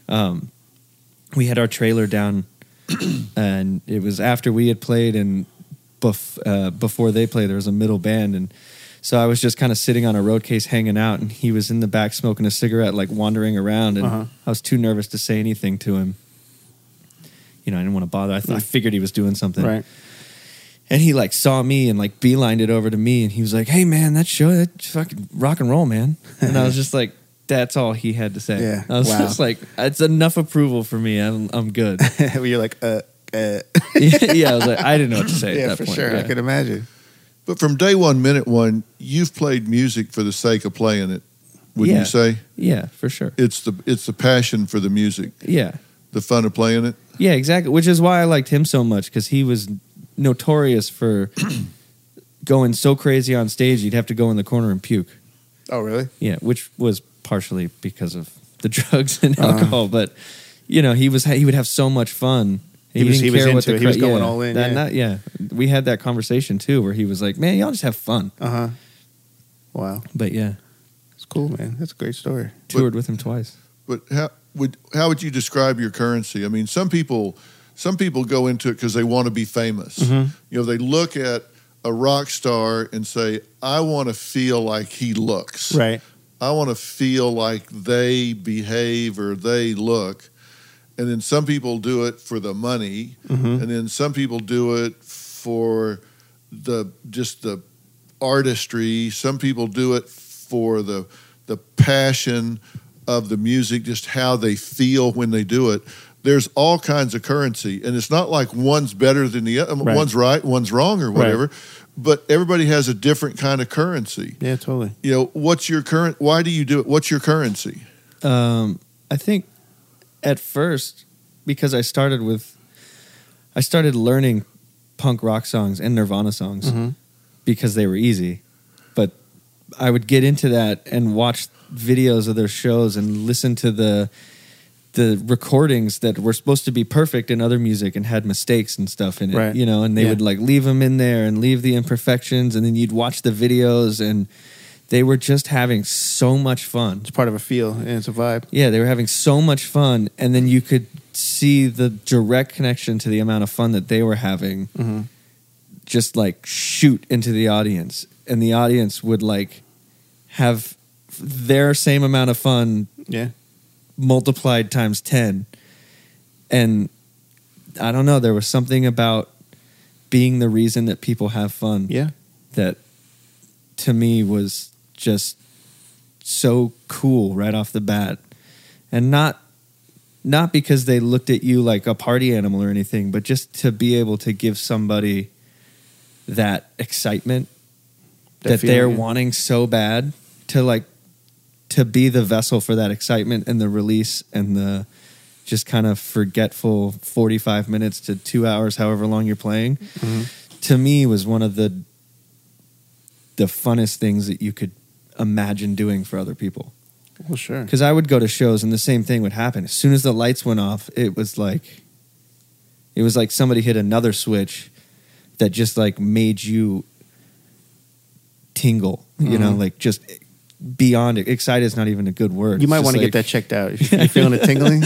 we had our trailer down, and it was after we had played, and before they played, there was a middle band. And so I was just kind of sitting on a road case hanging out, and he was in the back smoking a cigarette, like wandering around. And I was too nervous to say anything to him. I didn't want to bother. I figured he was doing something. Right. And he like saw me and like beelined it over to me, and he was like, hey man, that's fucking rock and roll, man. And I was just like, that's all he had to say. Yeah. I was just like, it's enough approval for me. I'm good. You're like, Yeah, I was like, I didn't know what to say at that for point. sure. Yeah. I can imagine. But from day one, minute one, you've played music for the sake of playing it. Wouldn't you say? Yeah, for sure. It's the passion for the music. Yeah. The fun of playing it. Yeah, exactly. Which is why I liked him so much, because he was notorious for going so crazy on stage you'd have to go in the corner and puke. Oh, really? Yeah, which was partially because of the drugs and alcohol, but he would have so much fun. He was going all in. We had that conversation too, where he was like, "Man, y'all just have fun." Wow. But yeah, it's cool, man. That's a great story. Toured with him twice. But how would you describe your currency? I mean, some people some people go into it because they want to be famous. Mm-hmm. You know, they look at a rock star and say, I want to feel like he looks. Right. I want to feel like they behave or they look. And then some people do it for the money. Mm-hmm. And then some people do it for just the artistry. Some people do it for the passion of the music, just how they feel when they do it. There's all kinds of currency, and it's not like one's better than the other. Right. One's right, one's wrong, or whatever. Right. But everybody has a different kind of currency. Yeah, totally. You know, why do you do it? What's your currency? I think at first, because I started learning punk rock songs and Nirvana songs because they were easy. But I would get into that and watch videos of their shows and listen to the recordings that were supposed to be perfect in other music and had mistakes and stuff in it, right. you know, and they would like leave them in there and leave the imperfections, and then you'd watch the videos and they were just having so much fun. It's part of a feel and it's a vibe. Yeah, they were having so much fun, and then you could see the direct connection to the amount of fun that they were having just like shoot into the audience, and the audience would like have their same amount of fun multiplied times 10. And I don't know, there was something about being the reason that people have fun that to me was just so cool right off the bat. And not because they looked at you like a party animal or anything, but just to be able to give somebody that excitement that they're wanting so bad, to be the vessel for that excitement and the release and the just kind of forgetful 45 minutes to 2 hours, however long you're playing, to me was one of the funnest things that you could imagine doing for other people. Well, sure. Because I would go to shows and the same thing would happen. As soon as the lights went off, it was like somebody hit another switch that just like made you tingle, you know, like just beyond it. Excited is not even a good word. You might want to get that checked out. If you're feeling it tingling.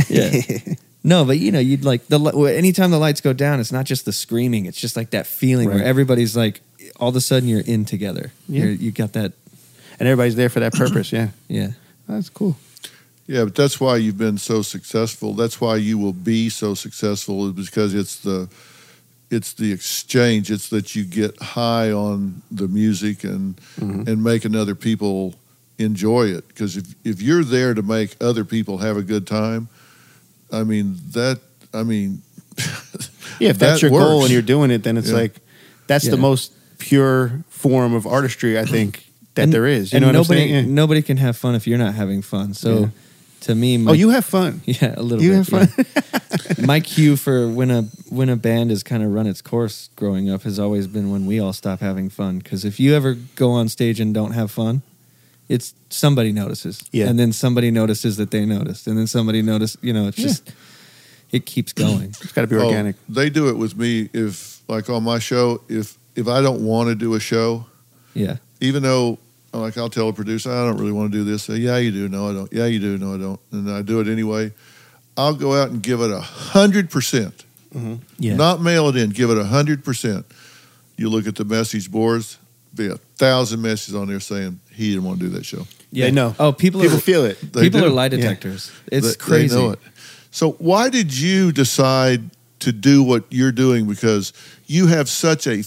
No, but you know, you'd like anytime the lights go down, it's not just the screaming. It's just like that feeling where everybody's like, all of a sudden you're in together. Yeah. You got that. And everybody's there for that purpose. Yeah. That's cool. Yeah, but that's why you've been so successful. That's why you will be so successful, is because it's the exchange. It's that you get high on the music and making other people enjoy it. Because if you're there to make other people have a good time, if that's your works. goal and you're doing it, then it's like that's the most pure form of artistry, I think, that there is. You know what I'm saying? Yeah. Nobody can have fun if you're not having fun. So to me, you have fun. Yeah, a little you bit. You have fun. Yeah. My cue for when a band has kind of run its course growing up has always been when we all stop having fun. Because if you ever go on stage and don't have fun, it's somebody notices. Yeah. And then somebody notices that they noticed. And then somebody noticed, you know, it's just, it keeps going. It's got to be organic. They do it with me if, like on my show, if I don't want to do a show, even though, like, I'll tell a producer, I don't really want to do this. Say, yeah, you do. No, I don't. Yeah, you do. No, I don't. And I do it anyway. I'll go out and give it 100%. Not mail it in. Give it 100%. You look at the message boards, be 1,000 messages on there saying he didn't want to do that show. Yeah, they know. Oh, people feel it. People are lie detectors. It's crazy. They know it. So why did you decide to do what you're doing? Because you have such a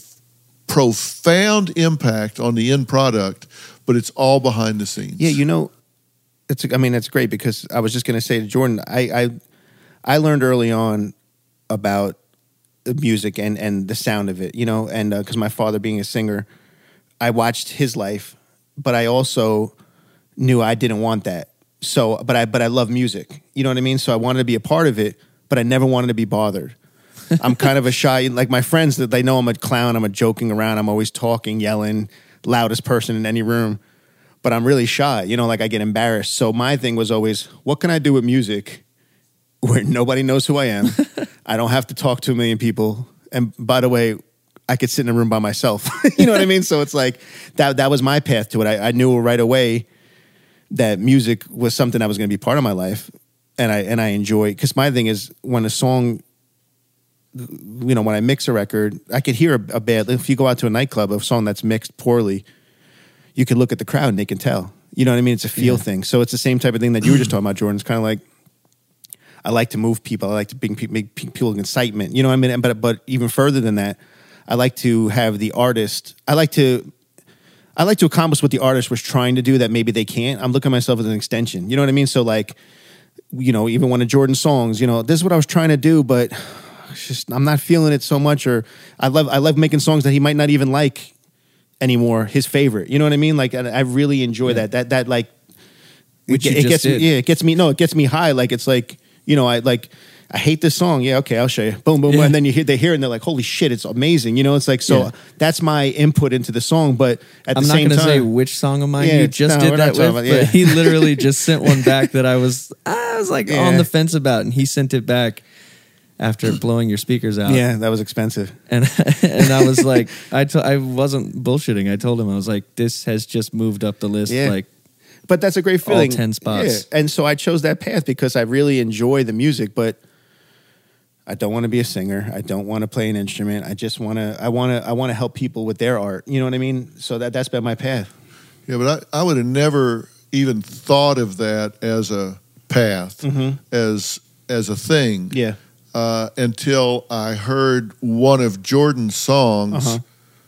profound impact on the end product, but it's all behind the scenes. Yeah, you know, that's great, because I was just going to say to Jordan, I learned early on about the music and the sound of it, you know, and because my father being a singer, I watched his life, but I also knew I didn't want that. So, but I love music, you know what I mean? So I wanted to be a part of it, but I never wanted to be bothered. I'm kind of a shy, like my friends, that they know I'm a clown, I'm a joking around, I'm always talking, yelling, loudest person in any room, but I'm really shy, you know, like I get embarrassed. So my thing was always, what can I do with music where nobody knows who I am? I don't have to talk to a million people. And by the way, I could sit in a room by myself. You know what I mean? So it's like, that was my path to it. I knew right away that music was something that was going to be part of my life. And I enjoy, because my thing is, when a song when I mix a record, I could hear a bad. If you go out to a nightclub, a song that's mixed poorly, you can look at the crowd and they can tell. You know what I mean? It's a feel thing. So it's the same type of thing that you were just talking about, Jordan. It's kind of like, I like to move people. I like to make people excitement. You know what I mean? But even further than that, I like to have the artist. I like to accomplish what the artist was trying to do that maybe they can't. I'm looking at myself as an extension. You know what I mean? So like, even one of Jordan's songs, this is what I was trying to do, but it's just I'm not feeling it so much. Or I love making songs that he might not even like anymore. His favorite. You know what I mean? Like I really enjoy that. That like Which it gets me. Yeah, it gets me. No, it gets me high. Like it's like. I hate this song. Yeah, okay, I'll show you. Boom, boom, boom. And then they hear it and they're like, holy shit, it's amazing. It's like, so that's my input into the song. But at the same time. I'm not going to say which song of mine you just did that with, but he literally just sent one back that I was like on the fence about, and he sent it back after blowing your speakers out. Yeah, that was expensive. And I was like, I wasn't bullshitting. I told him, I was like, this has just moved up the list. Yeah. Like, but that's a great feeling. All 10 spots. Yeah. And so I chose that path because I really enjoy the music, but I don't want to be a singer. I don't want to play an instrument. I just want to help people with their art. You know what I mean? So that's been my path. Yeah, but I would have never even thought of that as a path, as a thing. Yeah. Until I heard one of Jordan's songs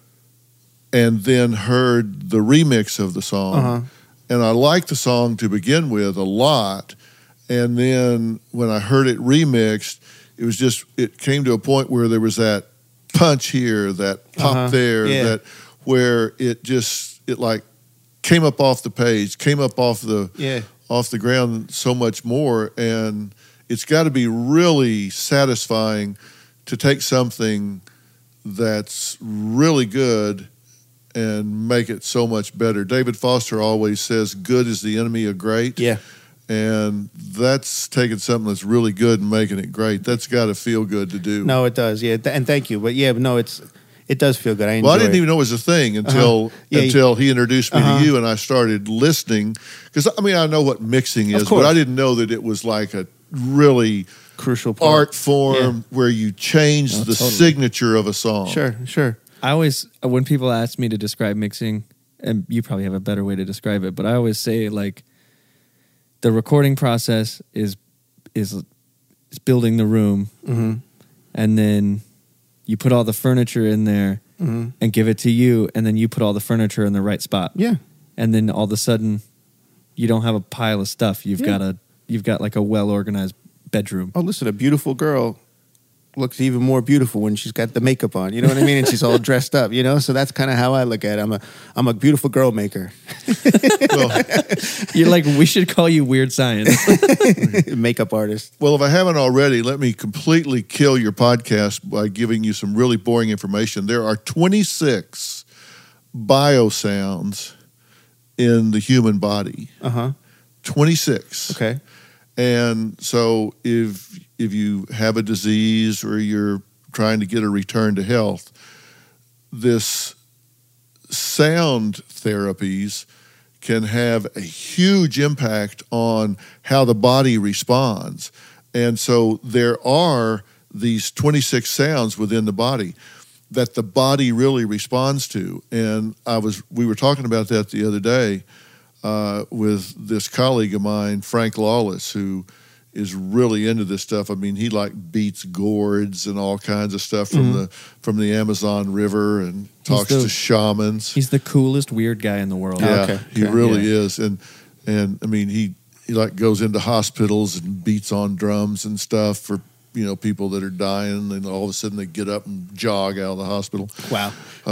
and then heard the remix of the song. And I liked the song to begin with a lot. And then when I heard it remixed, it came to a point where there was that punch here, that pop there, that where it like came up off the page, came up off the ground so much more. And it's got to be really satisfying to take something that's really good and make it so much better. David Foster always says, good is the enemy of great. Yeah. And that's taking something that's really good and making it great. That's got to feel good to do. No, it does. Yeah. And thank you. But it does feel good. I enjoy I didn't even know it was a thing until he introduced me to you and I started listening. Because, I know what mixing is, but I didn't know that it was like a really crucial part. Art form where you change the signature of a song. Sure. I always, when people ask me to describe mixing, and you probably have a better way to describe it, but I always say like the recording process is building the room, and then you put all the furniture in there and give it to you, and then you put all the furniture in the right spot. Yeah, and then all of a sudden, you don't have a pile of stuff. You've got like a well organized bedroom. Oh, listen, a beautiful girl looks even more beautiful when she's got the makeup on. You know what I mean? And she's all dressed up. So that's kind of how I look at it. I'm a beautiful girl maker. Well, you're like, we should call you Weird Science. Makeup artist. Well, if I haven't already, let me completely kill your podcast by giving you some really boring information. There are 26 biosounds in the human body. 26. Okay. And so if you have a disease or you're trying to get a return to health, this sound therapies can have a huge impact on how the body responds. And so there are these 26 sounds within the body that the body really responds to. And we were talking about that the other day with this colleague of mine, Frank Lawless, who is really into this stuff. I mean, he beats gourds and all kinds of stuff from the Amazon River and talks to shamans. He's the coolest weird guy in the world. Yeah, he really is. And I mean, he goes into hospitals and beats on drums and stuff for people that are dying, and all of a sudden they get up and jog out of the hospital. Wow.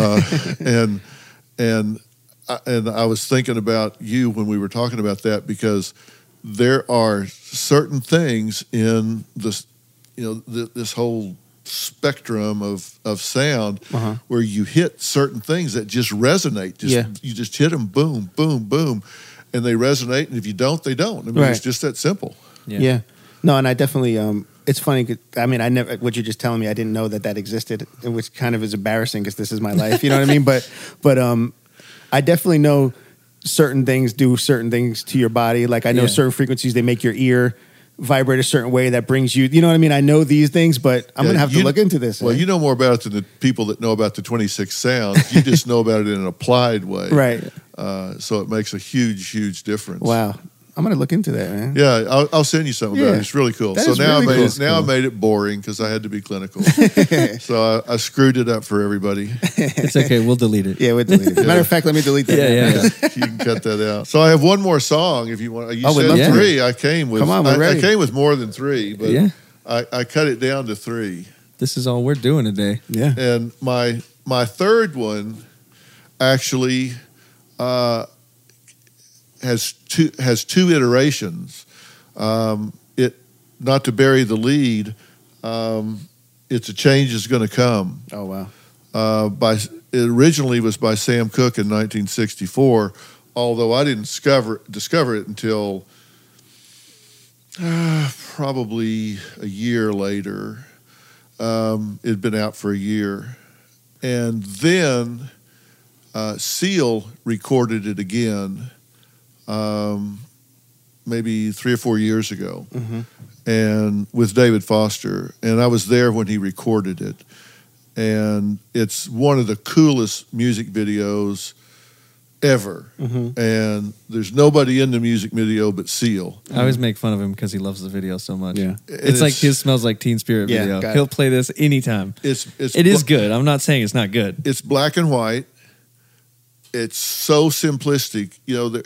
And I was thinking about you when we were talking about that, because there are certain things in this, this whole spectrum of sound where you hit certain things that just resonate. You just hit them, boom, boom, boom, and they resonate. And if you don't, they don't. I mean, It's just that simple. Yeah. No, and I definitely. It's funny. I mean, what you're just telling me, I didn't know that existed, which kind of is embarrassing because this is my life. You know what I mean? But I definitely know certain things do certain things to your body. Like I know certain frequencies, they make your ear vibrate a certain way that brings you. You know what I mean? I know these things, but I'm gonna have to look into this. Well, you know more about it than the people that know about the 26 sounds. You just know about it in an applied way, right? So it makes a huge difference. Wow. I'm gonna look into that, man. Yeah, I'll send you something about it. It's really cool. That So is now really cool. I made it boring because I had to be clinical. So I screwed it up for everybody. It's okay. We'll delete it. Yeah, we'll delete it. Matter of fact, let me delete that. Yeah. You can cut that out. So I have one more song if you want. You we'd said love to. 3. I came with. Come on, we're ready. I came with more than 3, but Yeah. I cut it down to 3. This is all we're doing today. Yeah. And my third one actually has two iterations. It not to bury the lead. It's a change is going to come. Oh wow. It originally was by Sam Cooke in 1964, although I didn't discover it until probably a year later. It'd been out for a year, and then Seal recorded it again, maybe 3 or 4 years ago, and with David Foster, and I was there when he recorded it, and it's one of the coolest music videos ever, and there's nobody in the music video but Seal. I always make fun of him because he loves the video so much. Yeah. It's like his Smells Like Teen Spirit Yeah, video. got it. He'll play this anytime. It is good. I'm not saying it's not good. It's black and white. It's so simplistic. You know,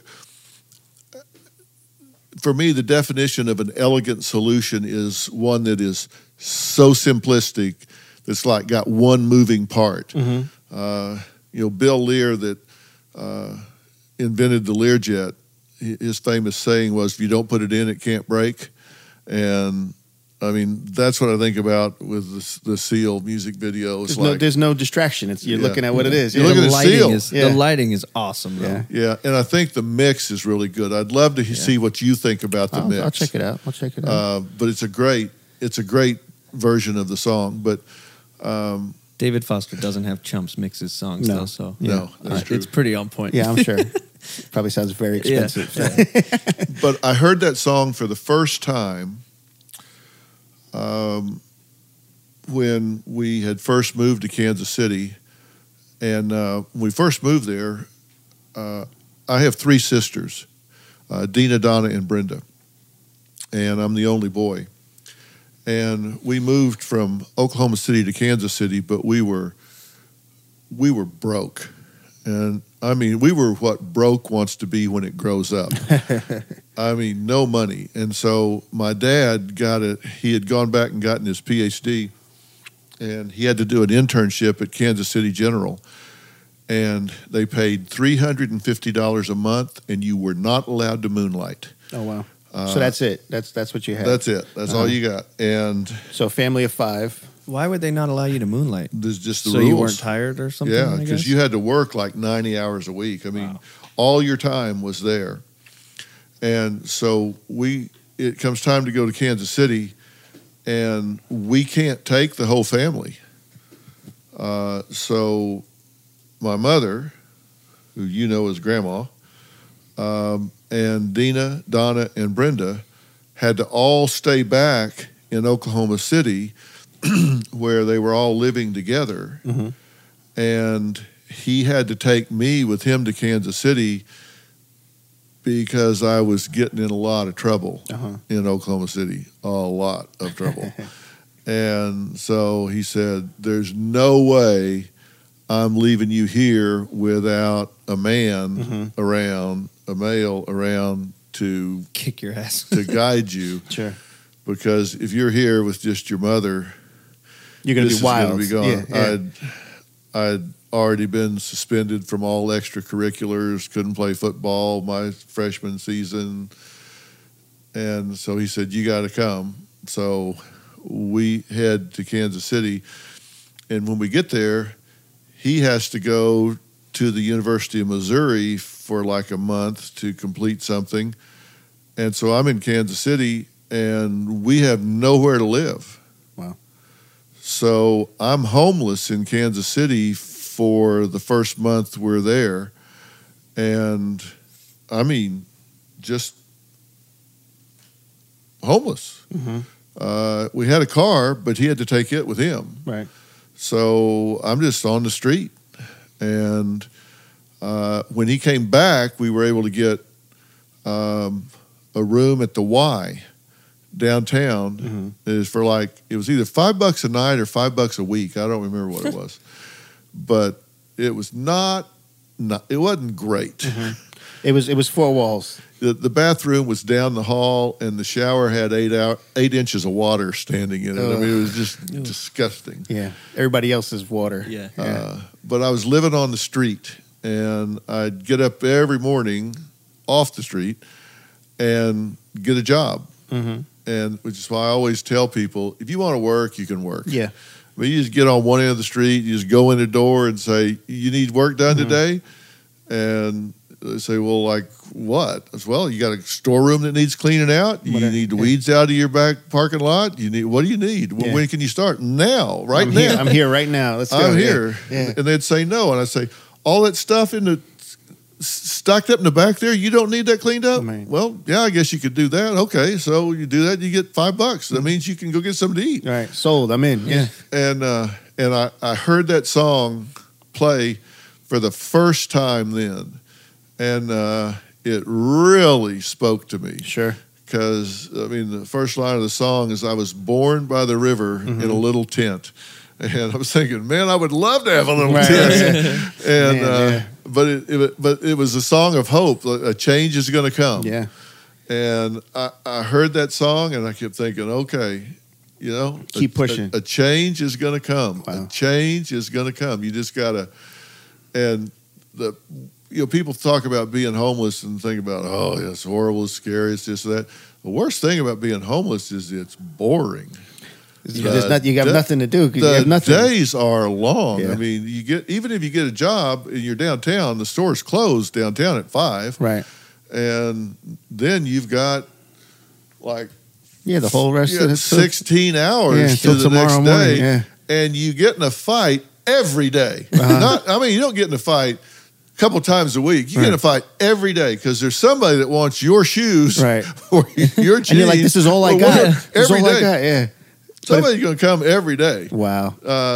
for me, the definition of an elegant solution is one that is so simplistic that's like got one moving part. You know, Bill Lear that invented the Learjet, his famous saying was, if you don't put it in, it can't break. And I mean, that's what I think about with the Seal music video. It's There's no distraction. You're looking at what it is. You're looking at Seal. The lighting is awesome, though. Yeah. Yeah, and I think the mix is really good. I'd love to see what you think about the mix. I'll check it out. But it's a great version of the song. But David Foster doesn't have chumps mix his songs, No. though, so no, that's true. it's pretty on point. Yeah, I'm sure. Probably sounds very expensive. But I heard that song for the first time when we had first moved to Kansas City. And when we first moved there, I have 3 sisters, Dina, Donna, and Brenda. And I'm the only boy. And we moved from Oklahoma City to Kansas City, but we were broke. And I mean, we were what broke wants to be when it grows up. I mean, no money. And so my dad he had gone back and gotten his PhD, and he had to do an internship at Kansas City General. And they paid $350 a month, and you were not allowed to moonlight. Oh wow. So that's it. That's what you had. That's it. That's all you got. And so family of 5. Why would they not allow you to moonlight? there's just the So rules. you weren't tired or something? Yeah, I because guess? you had to work like 90 hours a week. I mean, all your time was there. And so it comes time to go to Kansas City, and we can't take the whole family. So my mother, who you know as Grandma, and Dina, Donna, and Brenda had to all stay back in Oklahoma City where they were all living together. And he had to take me with him to Kansas City because I was getting in a lot of trouble in Oklahoma City, a lot of trouble. And so he said, there's no way I'm leaving you here without a man around, a male around to Kick your ass. to guide you. Sure. Because if you're here with just your mother, You're going to this be wild. is going to be gone. Yeah. I'd already been suspended from all extracurriculars, couldn't play football my freshman season. And so he said, you got to come. So we head to Kansas City. And when we get there, he has to go to the University of Missouri for like a month to complete something. And so I'm in Kansas City, and we have nowhere to live. Wow. So I'm homeless in Kansas City for the first month we're there. And I mean, just homeless. We had a car, but he had to take it with him. Right. So I'm just on the street. And when he came back, we were able to get a room at the Y downtown. It was for it was either $5 a night or $5 a week. I don't remember what it was. But it was it wasn't great. It was 4 walls. The bathroom was down the hall, and the shower had 8 inches of water standing in it. I mean, it was just disgusting. Yeah, everybody else's water. Yeah. But I was living on the street, and I'd get up every morning off the street and get a job. And which is why I always tell people, if you want to work, you can work. Yeah. But you just get on one end of the street, you just go in the door and say, you need work done today? And they say, well, like what? I said, well, you got a storeroom that needs cleaning out. You need the weeds out of your back parking lot. What do you need? Well, when can you start? Now, right now. I'm here right now. Let's go. I'm here. Yeah. And they'd say no. And I'd say, all that stuff stocked up in the back there, you don't need that cleaned up? Right. Well, yeah, I guess you could do that. Okay, so you do that, you get $5. That means you can go get something to eat. Right. Sold. I'm in. Yeah. And I heard that song play for the first time then. And it really spoke to me. Sure. Because, I mean, the first line of the song is, I was born by the river in a little tent. And I was thinking, man, I would love to have a little tent. And but it was a song of hope. A change is going to come. Yeah. And I heard that song, and I kept thinking, okay, keep pushing. A change is going to come. Wow. A change is going to come. You just got to. And people talk about being homeless and think about, oh, it's horrible, it's scary, it's this, that. The worst thing about being homeless is it's boring. You got nothing to do. You have nothing. The days are long. Yeah. I mean, even if you get a job and you're downtown, the store's closed downtown at 5. Right. And then you've got the whole rest of it. 16 hours to the next day. And you get in a fight every day. You don't get in a fight a couple times a week. You get in a fight every day because there's somebody that wants your shoes or your jeans. And you're like, this is all I got. Every day. Yeah. Somebody's going to come every day. Wow.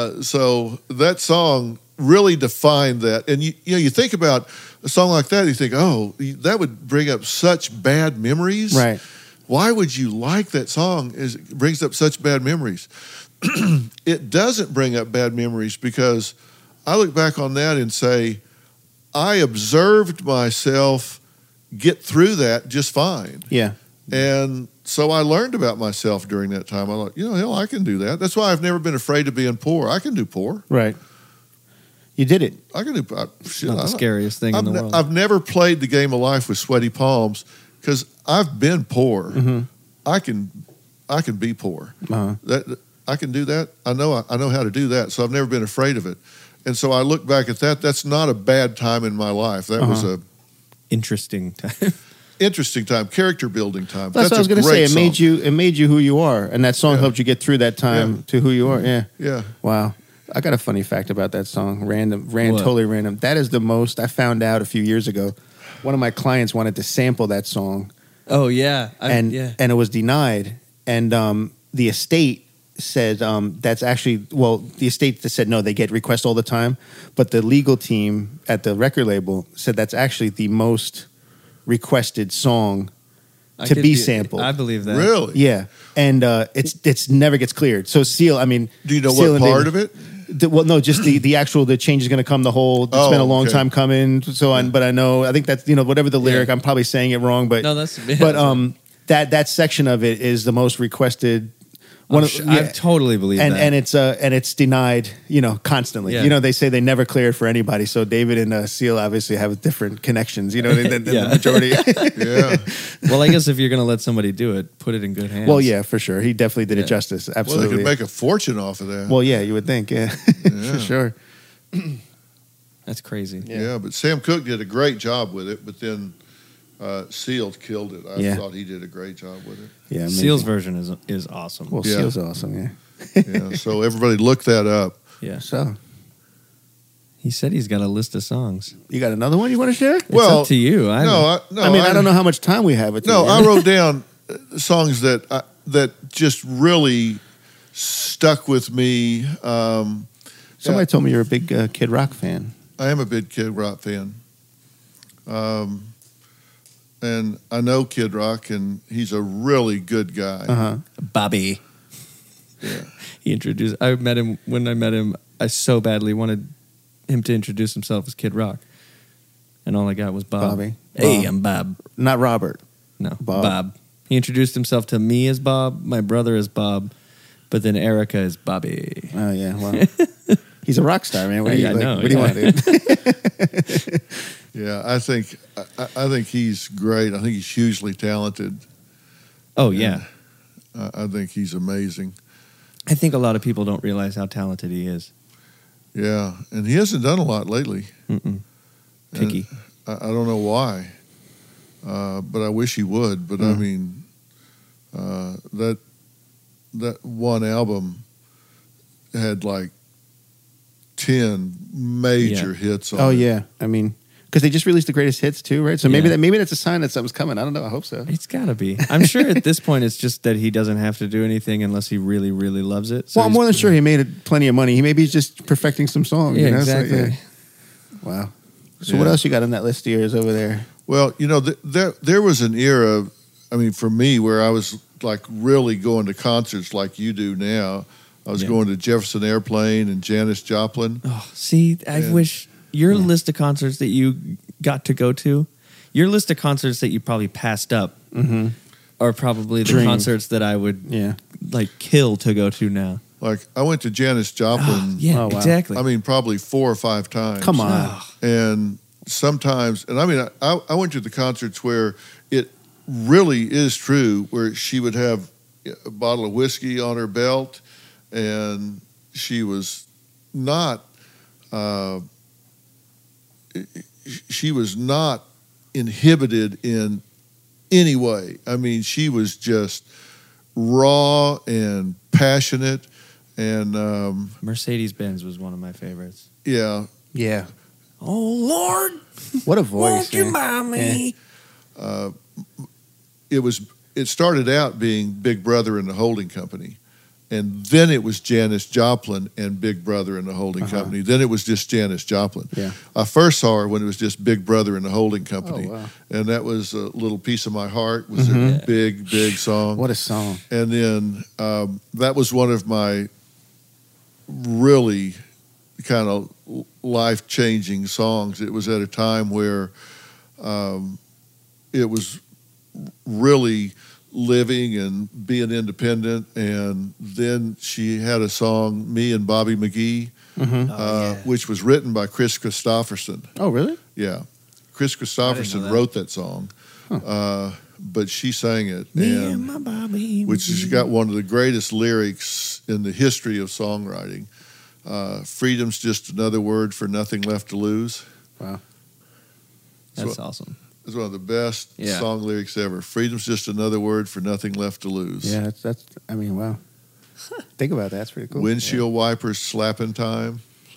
So that song really defined that. And you think about a song like that, you think, oh, that would bring up such bad memories. Right. Why would you like that song? It brings up such bad memories. It doesn't bring up bad memories because I look back on that and say, I observed myself get through that just fine. Yeah. And so I learned about myself during that time. I thought, hell, I can do that. That's why I've never been afraid of being poor. I can do poor. Right. You did it. I can do shit. Not the scariest thing in the world. I've never played the game of life with sweaty palms because I've been poor. Mm-hmm. I can be poor. That I can do that. I know how to do that. So I've never been afraid of it. And so I look back at that. That's not a bad time in my life. That was a interesting time. Interesting time, character building time. That's what I was going to say. It made you who you are, and that song helped you get through that time to who you are. Yeah. Yeah. Wow. I got a funny fact about that song. Totally random. That is the most I found out a few years ago. One of my clients wanted to sample that song. Oh yeah. And it was denied. And the estate said that's actually the estate said no, they get requests all the time, but the legal team at the record label said that's actually the most requested song to be sampled. I believe that. Really? Yeah. And it's never gets cleared. So Seal, I mean, do you know what part of it? No, just the actual change is going to come. It's been a long time coming. But I think that's whatever the lyric. I'm probably saying it wrong, but no, that's that section of it is the most requested. I totally believe that, and it's denied, constantly. Yeah. They say they never clear it for anybody. So David and Seal obviously have different connections, than the majority. Yeah. Well, I guess if you're going to let somebody do it, put it in good hands. Well, yeah, for sure. He definitely did it justice. Absolutely. Well, they could make a fortune off of that. Well, yeah, you would think. Yeah, for sure. That's crazy. Yeah, but Sam Cooke did a great job with it, but then Seal killed it. I thought he did a great job with it. Yeah, amazing. Seal's version is awesome. Well, Seal's awesome. Yeah. Yeah. So everybody look that up. Yeah. So he said he's got a list of songs. You got another one you want to share? It's up to you. I mean, I don't know how much time we have. I wrote down songs that just really stuck with me. Somebody told me you're a big Kid Rock fan. I am a big Kid Rock fan. And I know Kid Rock, and he's a really good guy. Bobby. Yeah. When I met him, I so badly wanted him to introduce himself as Kid Rock. And all I got was Bob. Bobby. Hey, Bob. I'm Bob. Not Robert. No, Bob. He introduced himself to me as Bob, my brother as Bob, but then Erica as Bobby. Oh, yeah. Well, he's a rock star, man. What do you, I know, what do you want to do? Yeah, I think he's great. I think he's hugely talented. Oh, yeah. I think he's amazing. I think a lot of people don't realize how talented he is. Yeah, and he hasn't done a lot lately. Picky. I don't know why, but I wish he would. But I mean, that one album had like 10 major hits on it. Oh, yeah. I mean, because they just released the greatest hits too, right? So maybe that's a sign that something's coming. I don't know. I hope so. It's got to be. I'm sure at this point it's just that he doesn't have to do anything unless he really, really loves it. So Well, I'm more than sure he made plenty of money. Maybe he's just perfecting some songs. Yeah, you know? exactly. So, yeah. Wow. So what else you got on that list of yours over there? Well, you know, there was an era, I mean, for me, where I was like really going to concerts like you do now. I was going to Jefferson Airplane and Janis Joplin. Oh, see, I wish your list of concerts that you got to go to, your list of concerts that you probably passed up are probably the concerts that I would like kill to go to now. Like, I went to Janis Joplin. Oh, wow. Exactly. I mean, probably 4 or 5 times. Come on. And sometimes, and I mean, I went to the concerts where it really is true, where she would have a bottle of whiskey on her belt, and she was not inhibited in any way. I mean, she was just raw and passionate, and Mercedes-Benz was one of my favorites. yeah. Yeah. Oh, Lord, What a voice. won't you man. buy me? It started out being Big Brother and the Holding Company, and then it was Janis Joplin and Big Brother and the Holding Company. Then it was just Janis Joplin. Yeah. I first saw her when it was just Big Brother and the Holding Company. Oh, wow. And that was A Little Piece of My Heart was a big, big song. What a song. And then that was one of my really kind of life-changing songs. It was at a time where it was really living and being independent. And then she had a song, Me and Bobby McGee, which was written by Chris Christopherson. Oh, really? Yeah. Chris Christopherson wrote that song, but she sang it. Me and my Bobby. Which has got one of the greatest lyrics in the history of songwriting. Freedom's just another word for nothing left to lose. Wow. That's awesome. It's one of the best song lyrics ever. Freedom's just another word for nothing left to lose. Yeah, that's I mean, wow. Think about that. That's pretty cool. Windshield wipers slapping time.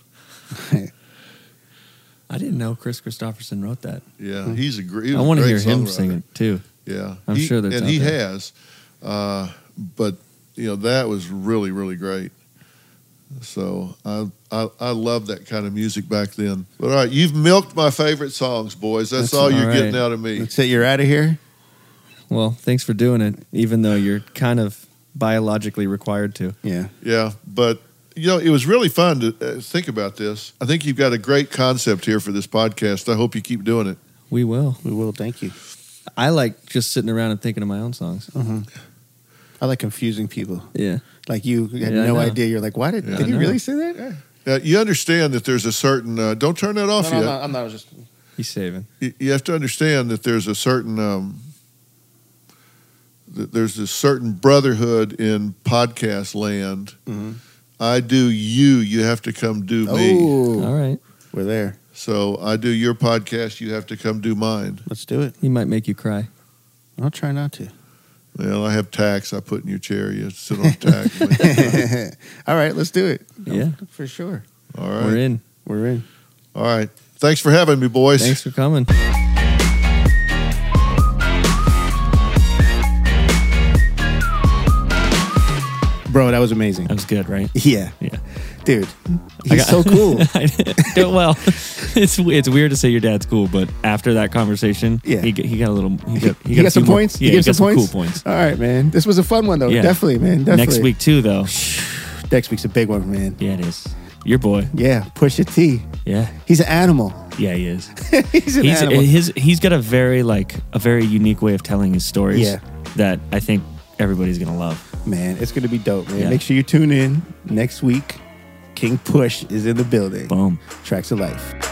I didn't know Chris Christopherson wrote that. Yeah, he's a great. I want to hear great him songwriter. sing it too. Yeah, I'm sure that's and out he there. has. But you know, that was really, really great. So I love that kind of music back then. But all right, you've milked my favorite songs, boys. That's all you're all getting right. out of me. That's it. You're out of here? Well, thanks for doing it, even though you're kind of biologically required to. Yeah. Yeah, but you know, it was really fun to think about this. I think you've got a great concept here for this podcast. I hope you keep doing it. We will. We will. Thank you. I like just sitting around and thinking of my own songs. I like confusing people. Yeah. Like you had Yeah, I no know. idea. You're like, why did I he know. really say that? You understand that there's a certain. Don't turn that off yet. I'm not. I was just. He's saving. You have to understand that there's a certain. There's this certain brotherhood in podcast land. I do you. You have to come do me. Oh, All right. we're there. So I do your podcast. You have to come do mine. Let's do it. He might make you cry. I'll try not to. Well, I have tacks I put in your chair. You sit on tack. All right, let's do it. Yeah. For sure. All right. We're in. We're in. All right. Thanks for having me, boys. Thanks for coming. Bro, that was amazing. That was good, right? Yeah. Yeah. Dude, he's so cool. Well, it's weird to say your dad's cool, but after that conversation, Yeah. he got a little. He got some points? Yeah, He he gave got some some points? cool points. All right, man. This was a fun one, though. Yeah. Definitely, man. Definitely. Next week too, though. Next week's a big one, man. Yeah, it is. Your boy. Yeah, Pusha T. Yeah. He's an animal. Yeah, he is. He's an animal. He's got a very unique way of telling his stories. Yeah. That I think everybody's gonna love. Man, it's going to be dope, man. Yeah. Make sure you tune in next week. King Push is in the building. Boom. Tracks of Life.